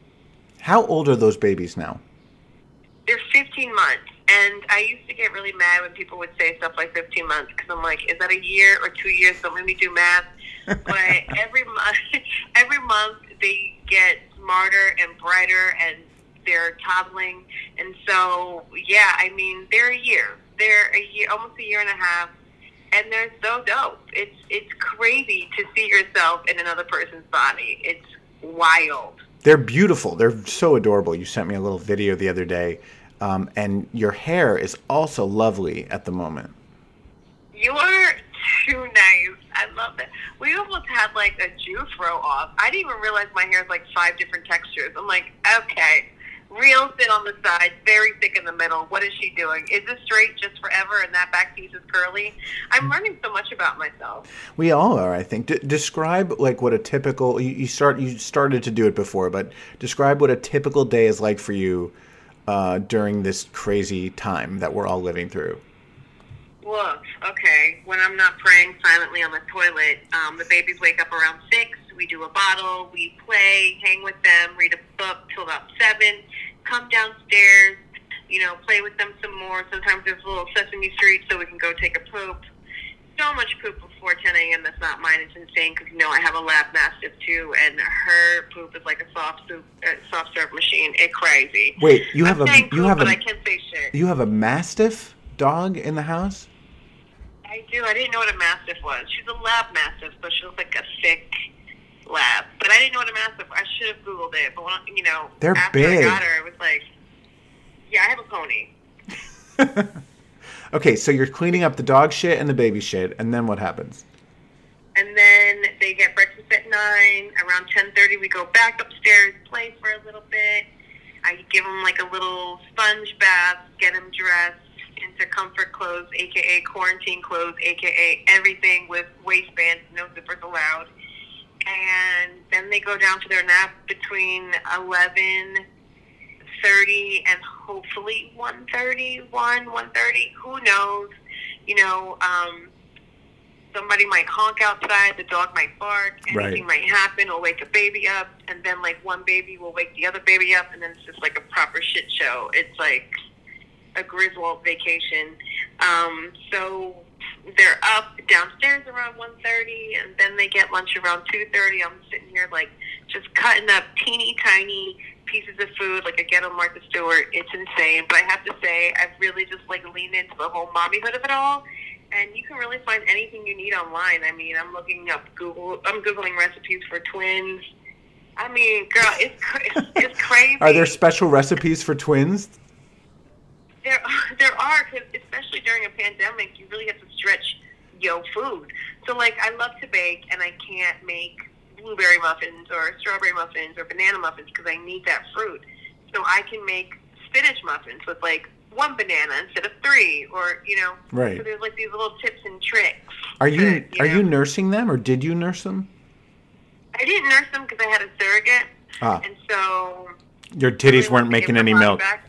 How old are those babies now? They're fifteen months, and I used to get really mad when people would say stuff like fifteen months, because I'm like, is that a year or two years? Don't make me do math. But every month, every month they get smarter and brighter, and they're toddling, and so yeah, I mean, they're a year. They're a year, almost a year and a half. And they're so dope. It's it's crazy to see yourself in another person's body. It's wild. They're beautiful. They're so adorable. You sent me a little video the other day. Um, and your hair is also lovely at the moment. You are too nice. I love it. We almost had like a Jew throw off. I didn't even realize my hair is like five different textures. I'm like, okay, real thin on the side, very thick in the middle. What is she doing? Is this straight just forever and that back piece is curly? I'm learning so much about myself. We all are, I think. D- describe like what a typical you, you start you started to do it before, but describe what a typical day is like for you uh, during this crazy time that we're all living through. Look, okay, when I'm not praying silently on the toilet, um, the babies wake up around six. We do a bottle, we play, hang with them, read a book till about seven, come downstairs, you know, play with them some more. Sometimes there's a little Sesame Street so we can go take a poop. So much poop before ten a.m. That's not mine. It's insane because, you know, I have a lab mastiff too, and her poop is like a soft soup, uh, soft serve machine. It's crazy. Wait, you have I'm a saying you poop, have but a I can't say shit. You have a mastiff dog in the house? I do. I didn't know what a mastiff was. She's a lab mastiff, so she looks like a thick lab. But I didn't know what a mastiff. I should have Googled it. But when, you know, They're after big. I got her, I was like, yeah, I have a pony. Okay, so you're cleaning up the dog shit and the baby shit, and then what happens? And then they get breakfast at nine. Around ten thirty, we go back upstairs, play for a little bit. I give them like a little sponge bath, get them dressed into comfort clothes, a k a quarantine clothes, a k a everything with waistbands, no zippers allowed. And then they go down to their nap between eleven thirty and hopefully one thirty, one, one thirty. Who knows? You know, um, somebody might honk outside, the dog might bark, anything Right. might happen, will wake a baby up, and then like one baby will wake the other baby up, and then it's just like a proper shit show. It's like a Griswold vacation. Um, so they're up downstairs around one thirty, and then they get lunch around two thirty. I'm sitting here like just cutting up teeny tiny pieces of food like a ghetto Martha Stewart. It's insane, but I have to say I've really just like leaned into the whole mommyhood of it all, and you can really find anything you need online. I mean, I'm looking up Google, I'm Googling recipes for twins. I mean, girl, it's it's, it's crazy. Are there special recipes for twins? There, there are, cause especially during a pandemic, you really have to stretch yo food. So, like, I love to bake, and I can't make blueberry muffins or strawberry muffins or banana muffins because I need that fruit. So I can make spinach muffins with, like, one banana instead of three, or, you know. Right. So there's, like, these little tips and tricks. Are you, to, you are know, you nursing them, or did you nurse them? I didn't nurse them because I had a surrogate. Ah. And so Your titties weren't making any milk. Back.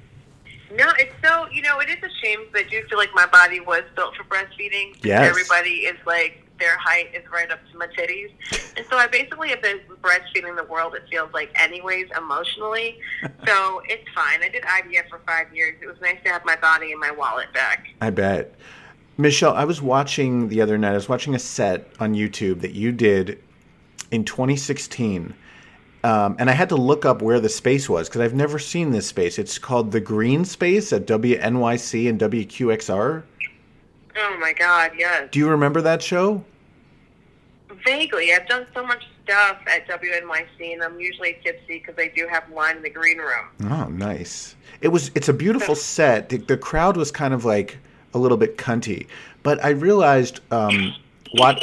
No, it's so, you know, it is a shame because I do feel like my body was built for breastfeeding. Yes. Everybody is like, their height is right up to my titties. And so I basically have been breastfeeding the world, it feels like, anyways, emotionally. So it's fine. I did I V F for five years. It was nice to have my body and my wallet back. I bet. Michelle, I was watching the other night, I was watching a set on YouTube that you did in twenty sixteen. Um, and I had to look up where the space was because I've never seen this space. It's called The Green Space at W N Y C and W Q X R. Oh, my God, yes. Do you remember that show? Vaguely. I've done so much stuff at W N Y C, and I'm usually tipsy because I do have wine in the green room. Oh, nice. It was. It's a beautiful set. The, the crowd was kind of like a little bit cunty. But I realized, um, what,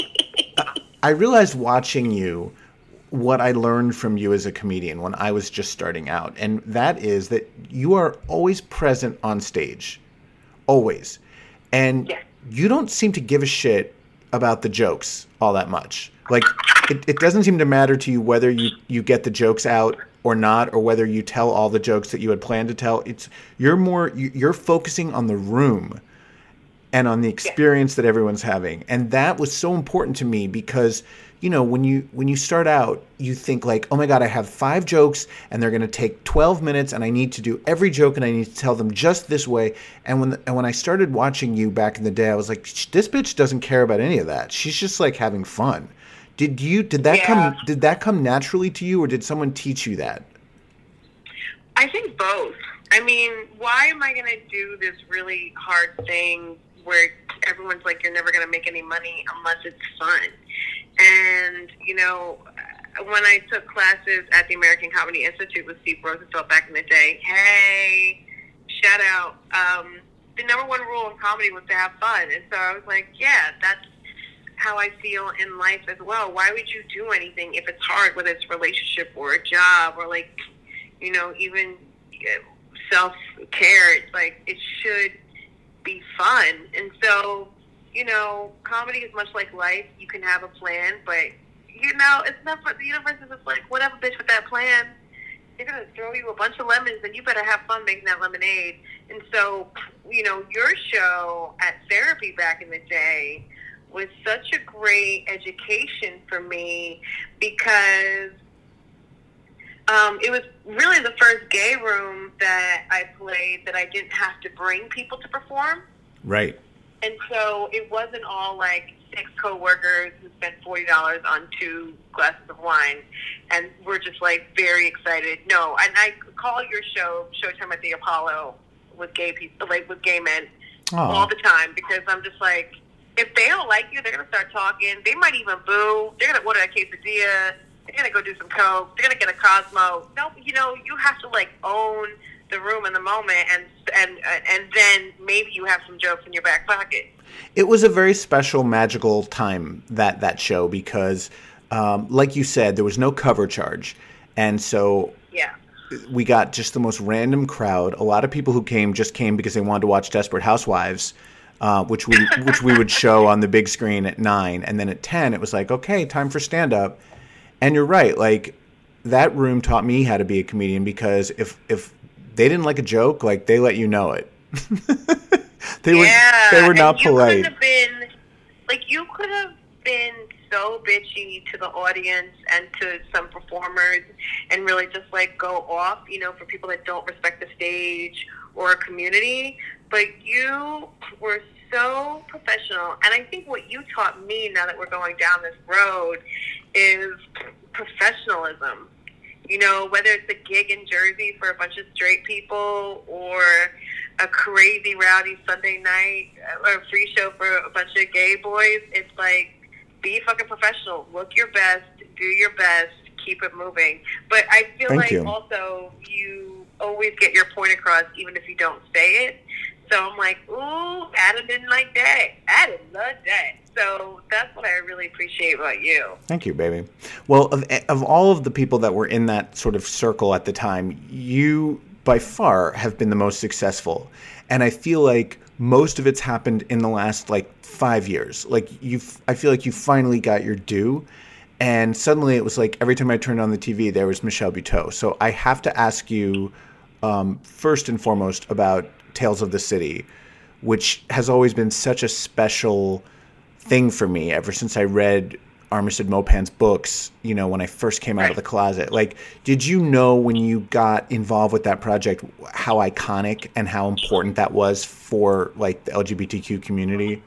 I realized watching you what I learned from you as a comedian when I was just starting out. And that is that you are always present on stage. Always. And yeah. you don't seem to give a shit about the jokes all that much. Like, it, it doesn't seem to matter to you whether you, you get the jokes out or not, or whether you tell all the jokes that you had planned to tell. It's you're more you're focusing on the room and on the experience yeah. that everyone's having. And that was so important to me because, you know, when you when you start out, you think like, oh my God, I have five jokes and they're going to take twelve minutes and I need to do every joke and I need to tell them just this way. And when and when I started watching you back in the day, I was like, this bitch doesn't care about any of that. She's just like having fun. Did you did that yeah. come did that come naturally to you, or did someone teach you that? I think both. I mean, why am I going to do this really hard thing where everyone's like, you're never going to make any money unless it's fun? And, you know, when I took classes at the American Comedy Institute with Steve Rosenfeld back in the day, hey, shout out, um, the number one rule in comedy was to have fun. And so I was like, yeah, that's how I feel in life as well. Why would you do anything if it's hard, whether it's a relationship or a job or, like, you know, even self-care. It's like, it should be fun. And so, you know, comedy is much like life. You can have a plan, but, you know, it's not for the universe is just like, whatever, bitch, with that plan, they're going to throw you a bunch of lemons, and you better have fun making that lemonade. And so, you know, your show at Therapy back in the day was such a great education for me because um, it was really the first gay room that I played that I didn't have to bring people to perform. Right. And so it wasn't all like six coworkers who spent forty dollars on two glasses of wine, and we're just like very excited. No, and I call your show Showtime at the Apollo with gay people, like with gay men, Aww. all the time, because I'm just like, if they don't like you, they're gonna start talking. They might even boo. They're gonna order a quesadilla. They're gonna go do some coke. They're gonna get a Cosmo. No, you know, you have to like own the room in the moment, and and and then maybe you have some jokes in your back pocket. It was a very special, magical time, that that show, because, um, like you said, there was no cover charge, and so yeah. we got just the most random crowd. A lot of people who came just came because they wanted to watch Desperate Housewives, uh, which we which we would show on the big screen at nine, and then at ten it was like, okay, time for stand up. And you're right, like that room taught me how to be a comedian, because if if they didn't like a joke, like they let you know it. they yeah, were they were not and you polite. Could have been, like you could have been so bitchy to the audience and to some performers, and really just like go off, you know, for people that don't respect the stage or a community. But you were so professional, and I think what you taught me, now that we're going down this road, is professionalism. You know, whether it's a gig in Jersey for a bunch of straight people, or a crazy rowdy Sunday night, or a free show for a bunch of gay boys, it's like, be fucking professional. Look your best. Do your best. Keep it moving. But I feel Thank like you. also you always get your point across, even if you don't say it. So I'm like, ooh, Adam didn't like that. Adam loved that. So that's what I really appreciate about you. Thank you, baby. Well, of of all of the people that were in that sort of circle at the time, you by far have been the most successful. And I feel like most of it's happened in the last like five years. Like you've, I feel like you finally got your due. And suddenly it was like every time I turned on the T V, there was Michelle Buteau. So I have to ask you um, first and foremost about Tales of the City, which has always been such a special thing for me ever since I read Armistead Maupin's books, you know, when I first came out right. of the closet. Like, did you know when you got involved with that project how iconic and how important that was for, like, the L G B T Q community?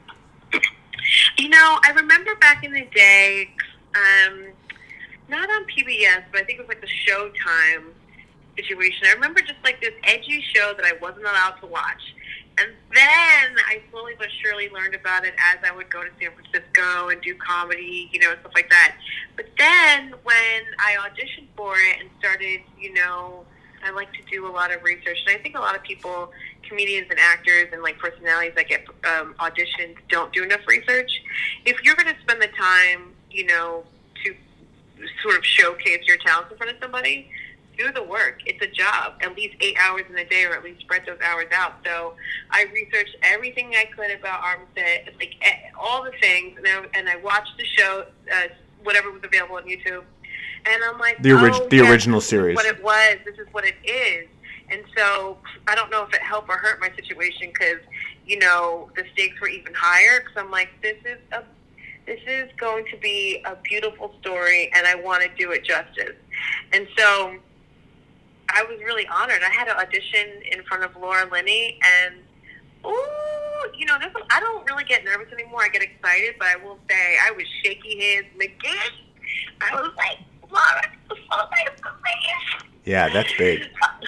You know, I remember back in the day, um, not on P B S, but I think it was like the Showtime situation. I remember just like this edgy show that I wasn't allowed to watch. And then I slowly but surely learned about it as I would go to San Francisco and do comedy, you know, and stuff like that. But then when I auditioned for it and started, you know, I like to do a lot of research. And I think a lot of people, comedians and actors and like personalities that get um, auditions, don't do enough research. If you're going to spend the time, you know, to sort of showcase your talents in front of somebody, do the work. It's a job. At least eight hours in a day, or at least spread those hours out. So I researched everything I could about Armistead, like all the things, and I, and I watched the show, uh, whatever was available on YouTube. And I'm like, the, orig- oh, the yes, original this series. This is what it was. This is what it is. And so I don't know if it helped or hurt my situation, because, you know, the stakes were even higher. Because I'm like, this is a, this is going to be a beautiful story, and I want to do it justice. And so I was really honored. I had an audition in front of Laura Linney, and ooh, you know, this was, I don't really get nervous anymore. I get excited, but I will say I was shaky hands McGee. I was like, Laura, it's so nice to meet you. Yeah, that's big.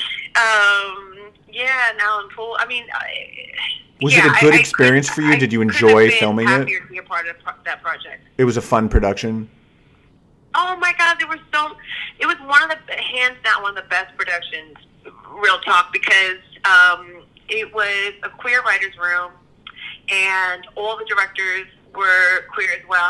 Um, yeah, and Alan Poole. I mean, I, was yeah, it a good I, experience I for you? I Did you enjoy filming it? I it? to be a part of that project. It was a fun production. Oh my God, there were so. It was one of the hands down one of the best productions. Real talk, because um, it was a queer writers' room, and all the directors were queer as well.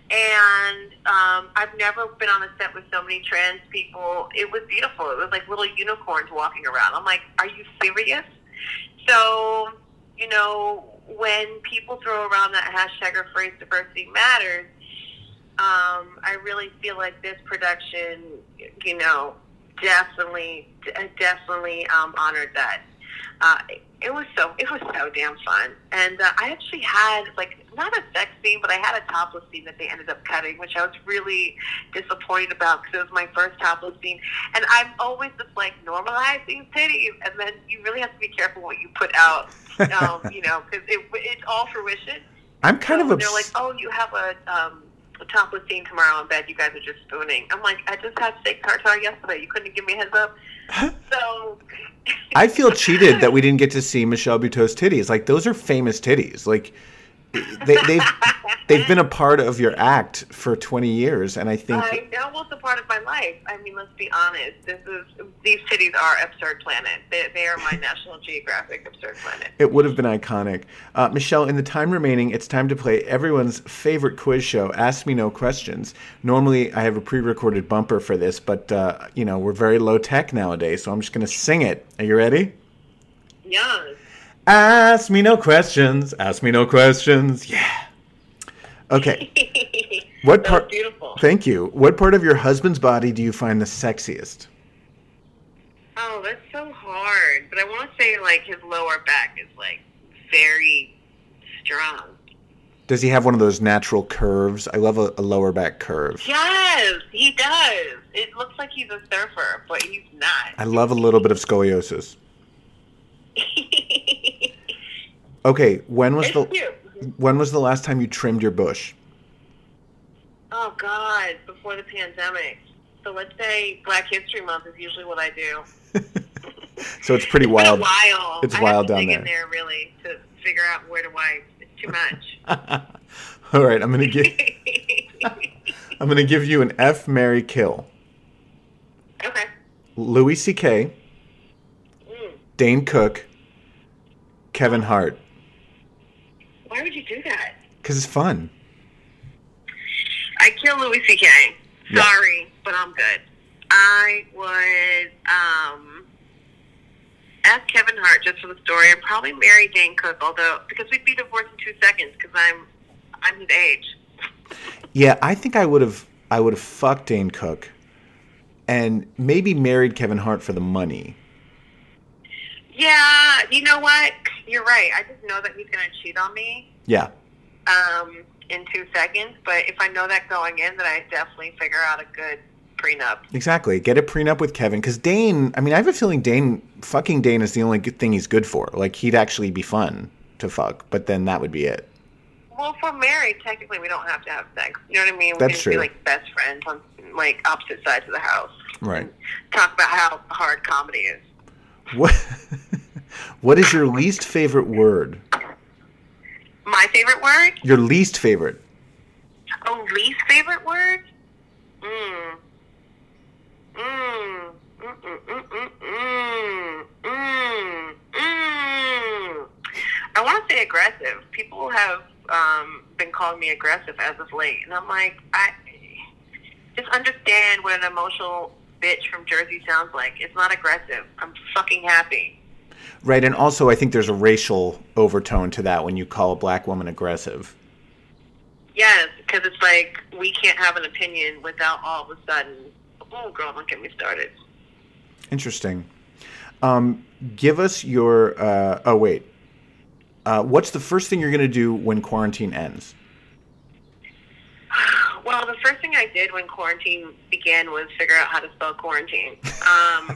And um, I've never been on a set with so many trans people. It was beautiful. It was like little unicorns walking around. I'm like, are you serious? So, you know, when people throw around that hashtag or phrase diversity matters, um, I really feel like this production, you know, definitely, definitely um, honored that. Uh, it was so, it was so damn fun. And uh, I actually had, like, not a sex scene, but I had a topless scene that they ended up cutting, which I was really disappointed about because it was my first topless scene. And I'm always just, like, normalizing titties, and then you really have to be careful what you put out, um, you know, because it, it's all fruition. I'm kind so of obs- They're like, oh, you have a, um, a topless scene tomorrow in bed. You guys are just spooning. I'm like, I just had steak tartare yesterday. You couldn't give me a heads up? So... I feel cheated that we didn't get to see Michelle Buteau's titties. Like, those are famous titties. Like, they, they've they've been a part of your act for twenty years, and I think I know, well, it's a part of my life. I mean, let's be honest. This is these titties are Absurd Planet. They, they are my National Geographic Absurd Planet. it would have been iconic. Uh, Michelle, in the time remaining, it's time to play everyone's favorite quiz show, Ask Me No Questions. Normally, I have a pre-recorded bumper for this, but uh, you know, we're very low tech nowadays, so I'm just going to sing it. Are you ready? Yeah. Ask me no questions. Ask me no questions. Yeah. Okay. What part? Beautiful. Thank you. What part of your husband's body do you find the sexiest? Oh, that's so hard. But I want to say, like, his lower back is, like, very strong. Does he have one of those natural curves? I love a, a lower back curve. Yes, he does. It looks like he's a surfer, but he's not. I love a little bit of scoliosis. Okay, when was It's the cute. when was the last time you trimmed your bush? Oh, God, before the pandemic. So let's say Black History Month is usually what I do. So it's pretty It's wild. been a while. It's I wild have to down dig there. in there, really, to figure out where to wipe. It's too much. All right, I'm gonna give I'm gonna give you an F, marry, kill. Okay. Louis C K, Mm. Dane Cook, Kevin Hart. Why would you do that? Because it's fun. I kill Louis C K. Yeah. Sorry, but I'm good. I would um, ask Kevin Hart just for the story. I'd probably marry Dane Cook, although because we'd be divorced in two seconds because I'm I'm his age. Yeah, I think I would have I would have fucked Dane Cook and maybe married Kevin Hart for the money. Yeah, you know what? You're right. I just know that he's going to cheat on me Yeah. um, in two seconds. But if I know that going in, then I definitely figure out a good prenup. Exactly. Get a prenup with Kevin because Dane, I mean, I have a feeling Dane, fucking Dane is the only good thing he's good for. Like, he'd actually be fun to fuck, but then that would be it. Well, if we're married, technically we don't have to have sex. You know what I mean? We That's can true. be like best friends on like opposite sides of the house. Right. Talk about how hard comedy is. What What is your least favorite word? My favorite word? Your least favorite? Oh, least favorite word? Mm. Mm. Mm, mm, mm, mm, mm, mm, mm. I want to say aggressive. People have um, been calling me aggressive as of late, and I'm like, I just understand what an emotional bitch from Jersey sounds like. It's not aggressive. I'm fucking happy. Right, and also I think there's a racial overtone to that when you call a black woman aggressive. Yes, because it's like we can't have an opinion without all of a sudden, oh, girl, don't get me started. Interesting. Um, give us your, uh, oh, wait. Uh, what's the first thing you're going to do when quarantine ends? Well, the first thing I did when quarantine began was figure out how to spell quarantine. Um,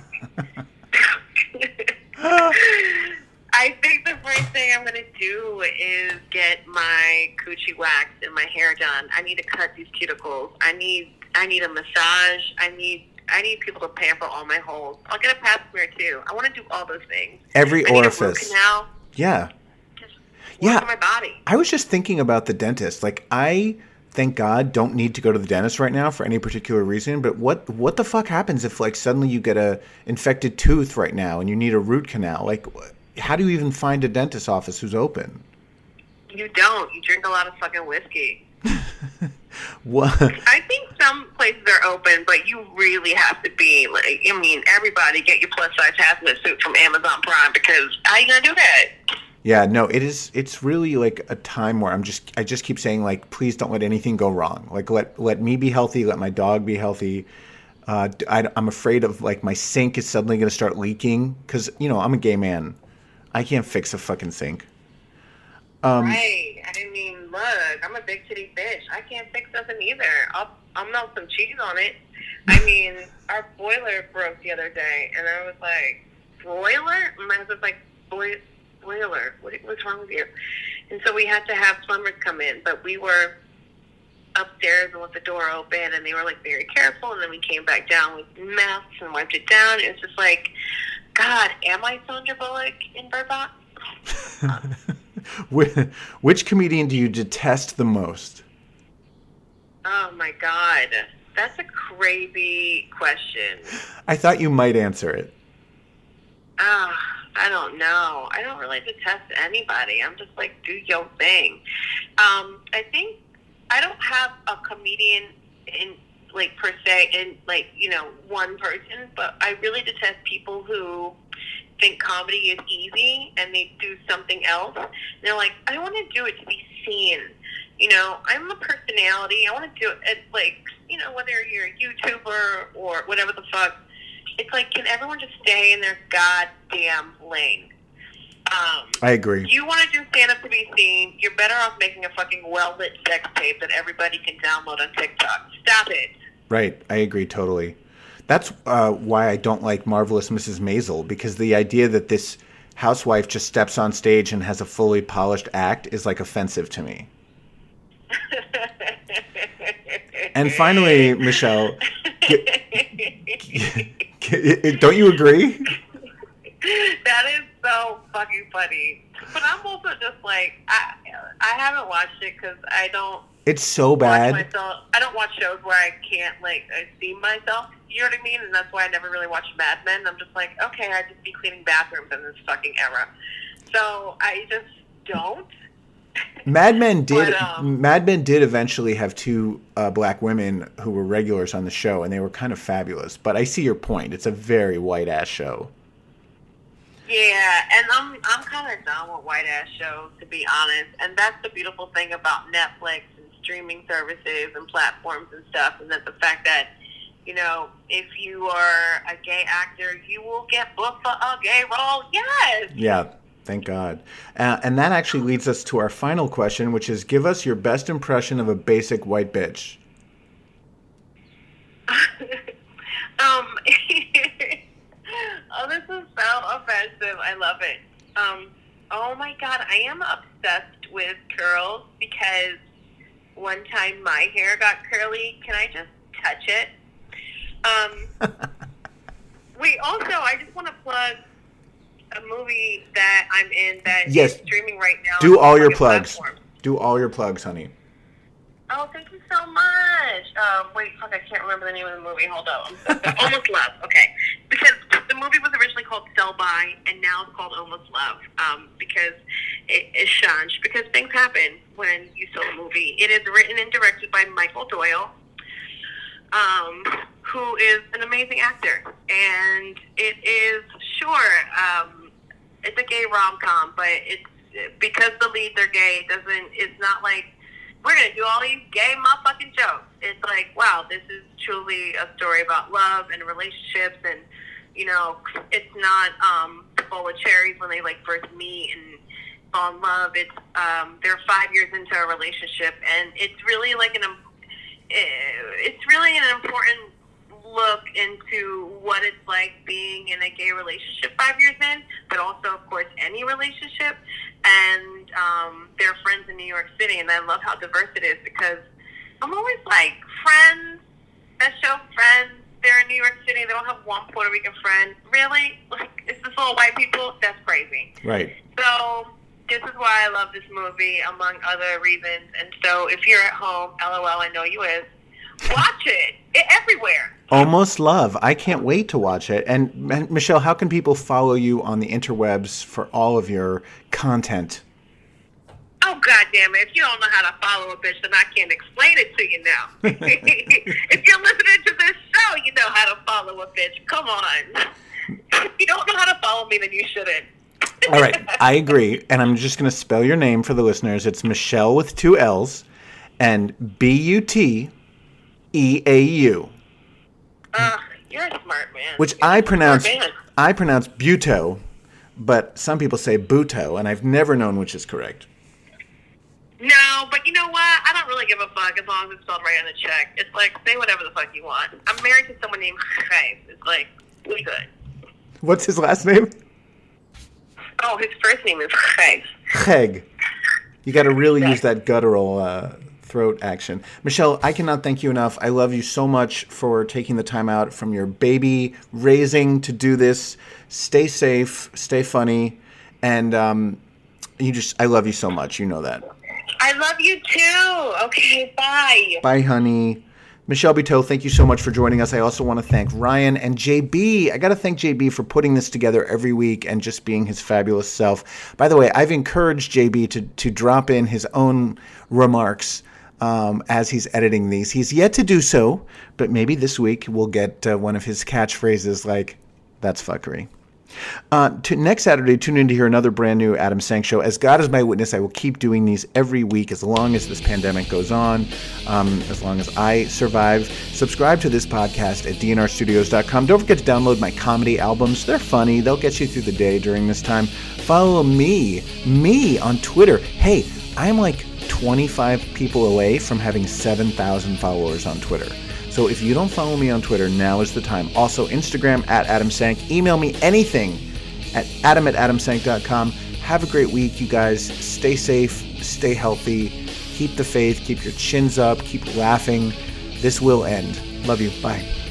I think the first thing I'm going to do is get my coochie waxed and my hair done. I need to cut these cuticles. I need I need a massage. I need I need people to pamper all my holes. I'll get a pap smear too. I want to do all those things. Every I need orifice. a root canal. Yeah. Just Yeah. work on my body. I was just thinking about the dentist. Like, I, thank God, don't need to go to the dentist right now for any particular reason. But what what the fuck happens if, like, suddenly you get a infected tooth right now and you need a root canal? Like, how do you even find a dentist office who's open? You don't. You drink a lot of fucking whiskey. What? I think some places are open, but you really have to be like, I mean, everybody get your plus size hazmat suit from Amazon Prime, because how you gonna do that? Yeah, no, it is. It's really like a time where I'm just, I just keep saying like, please don't let anything go wrong. Like let let me be healthy, let my dog be healthy. Uh, I, I'm afraid of like my sink is suddenly going to start leaking because you know I'm a gay man. I can't fix a fucking sink. Um, right. I mean, look, I'm a big titty bitch. I can't fix nothing either. I'll I'll melt some cheese on it. I mean, our boiler broke the other day, and I was like, boiler? And my husband's like, boy. Boiler, what, what's wrong with you? And so we had to have plumbers come in, but we were upstairs and left the door open, and they were like very careful, and then we came back down with masks and wiped it down. It's just like, God, am I Sandra Bullock in Bird Box? Which comedian do you detest the most? Oh my God, that's a crazy question. I thought you might answer it. Ah. Uh, I don't know. I don't really detest anybody. I'm just like, do your thing. Um, I think I don't have a comedian in like per se in like, you know, one person, but I really detest people who think comedy is easy and they do something else. And they're like, I want to do it to be seen. You know, I'm a personality. I want to do it like, you know, whether you're a YouTuber or whatever the fuck. It's like, can everyone just stay in their goddamn lane? Um, I agree. You want to do stand-up to be seen, you're better off making a fucking well-lit sex tape that everybody can download on TikTok. Stop it. Right. I agree totally. That's uh, why I don't like Marvelous Missus Maisel, because the idea that this housewife just steps on stage and has a fully polished act is, like, offensive to me. And finally, Michelle... Get, don't you agree? That is so fucking funny. But I'm also just like, I I haven't watched it because I don't. It's so bad. Watch myself. I don't watch shows where I can't like see myself. You know what I mean? And that's why I never really watched Mad Men. I'm just like, okay, I'd just be cleaning bathrooms in this fucking era. So I just don't. Mad Men did. But, um, Mad Men did eventually have two uh, black women who were regulars on the show, and they were kind of fabulous. But I see your point. It's a very white ass show. Yeah, and I'm I'm kind of done with white ass shows, to be honest. And that's the beautiful thing about Netflix and streaming services and platforms and stuff, and that the fact that, you know, if you are a gay actor, you will get booked for a gay role. Yes. Yeah. Thank God. Uh, and that actually leads us to our final question, which is, give us your best impression of a basic white bitch. um, oh, this is so offensive. I love it. Um, oh my God, I am obsessed with curls because one time my hair got curly. Can I just touch it? Um, wait, also, I just want to plug a movie that I'm in that yes. is streaming right now. Do all your plugs. Platforms. Do all your plugs, honey. Oh, thank you so much. Um, wait, fuck, I can't remember the name of the movie. Hold on. Almost Love. Okay. Because the movie was originally called Sell By, and now it's called Almost Love. Um, because it is changed. Because things happen when you sell a movie. It is written and directed by Michael Doyle, um, who is an amazing actor. And it is, sure, um, it's a gay rom-com, but it's because the leads are gay, it doesn't, it's not like, we're going to do all these gay motherfucking jokes. It's like, wow, this is truly a story about love and relationships, and, you know, it's not um, full of cherries when they, like, first meet and fall in love. It's, um, they're five years into a relationship, and it's really, like, an, it's really an important look into what it's like being in a gay relationship five years in, but also, of course, any relationship. And um, they're friends in New York City, and I love how diverse it is, because I'm always like, friends, that show Friends, they're in New York City, they don't have one Puerto Rican friend. Really? Like, is this all white people? That's crazy. Right. So this is why I love this movie, among other reasons. And so if you're at home, LOL, I know you is, watch it. It everywhere. Almost Love. I can't wait to watch it. And, and Michelle, how can people follow you on the interwebs for all of your content? Oh, goddamn it! If you don't know how to follow a bitch, then I can't explain it to you now. If you're listening to this show, you know how to follow a bitch. Come on. If you don't know how to follow me, then you shouldn't. All right, I agree, and I'm just going to spell your name for the listeners. It's Michelle with two L's, and B U T E A U. Uh, you're a smart man. Which you're I pronounce man. I pronounce Buto, but some people say Buto, and I've never known which is correct. No, but you know what? I don't really give a fuck as long as it's spelled right on the check. It's like, say whatever the fuck you want. I'm married to someone named Chais. It's like, we good. What's his last name? Oh, his first name is Chais. Cheg. You got to really use that guttural uh, throat action. Michelle, I cannot thank you enough. I love you so much for taking the time out from your baby raising to do this. Stay safe, stay funny, and um, you just, I love you so much. You know that. I love you too. Okay, bye. Bye, honey. Michelle Buteau, thank you so much for joining us. I also want to thank Ryan and J B. I got to thank J B for putting this together every week and just being his fabulous self. By the way, I've encouraged J B to, to drop in his own remarks um, as he's editing these. He's yet to do so, but maybe this week we'll get uh, one of his catchphrases like, that's fuckery. Uh, to, next Saturday, tune in to hear another brand new Adam Sank show. As God is my witness, I will keep doing these every week as long as this pandemic goes on, um, as long as I survive. Subscribe to this podcast at D N R studios dot com. Don't forget to download my comedy albums. They're funny. They'll get you through the day during this time. Follow me, me on Twitter. Hey, I'm like twenty-five people away from having seven thousand followers on Twitter. So if you don't follow me on Twitter, now is the time. Also, Instagram at Adam Sank. Email me anything at adam at adam sank dot com. Have a great week, you guys. Stay safe. Stay healthy. Keep the faith. Keep your chins up. Keep laughing. This will end. Love you. Bye.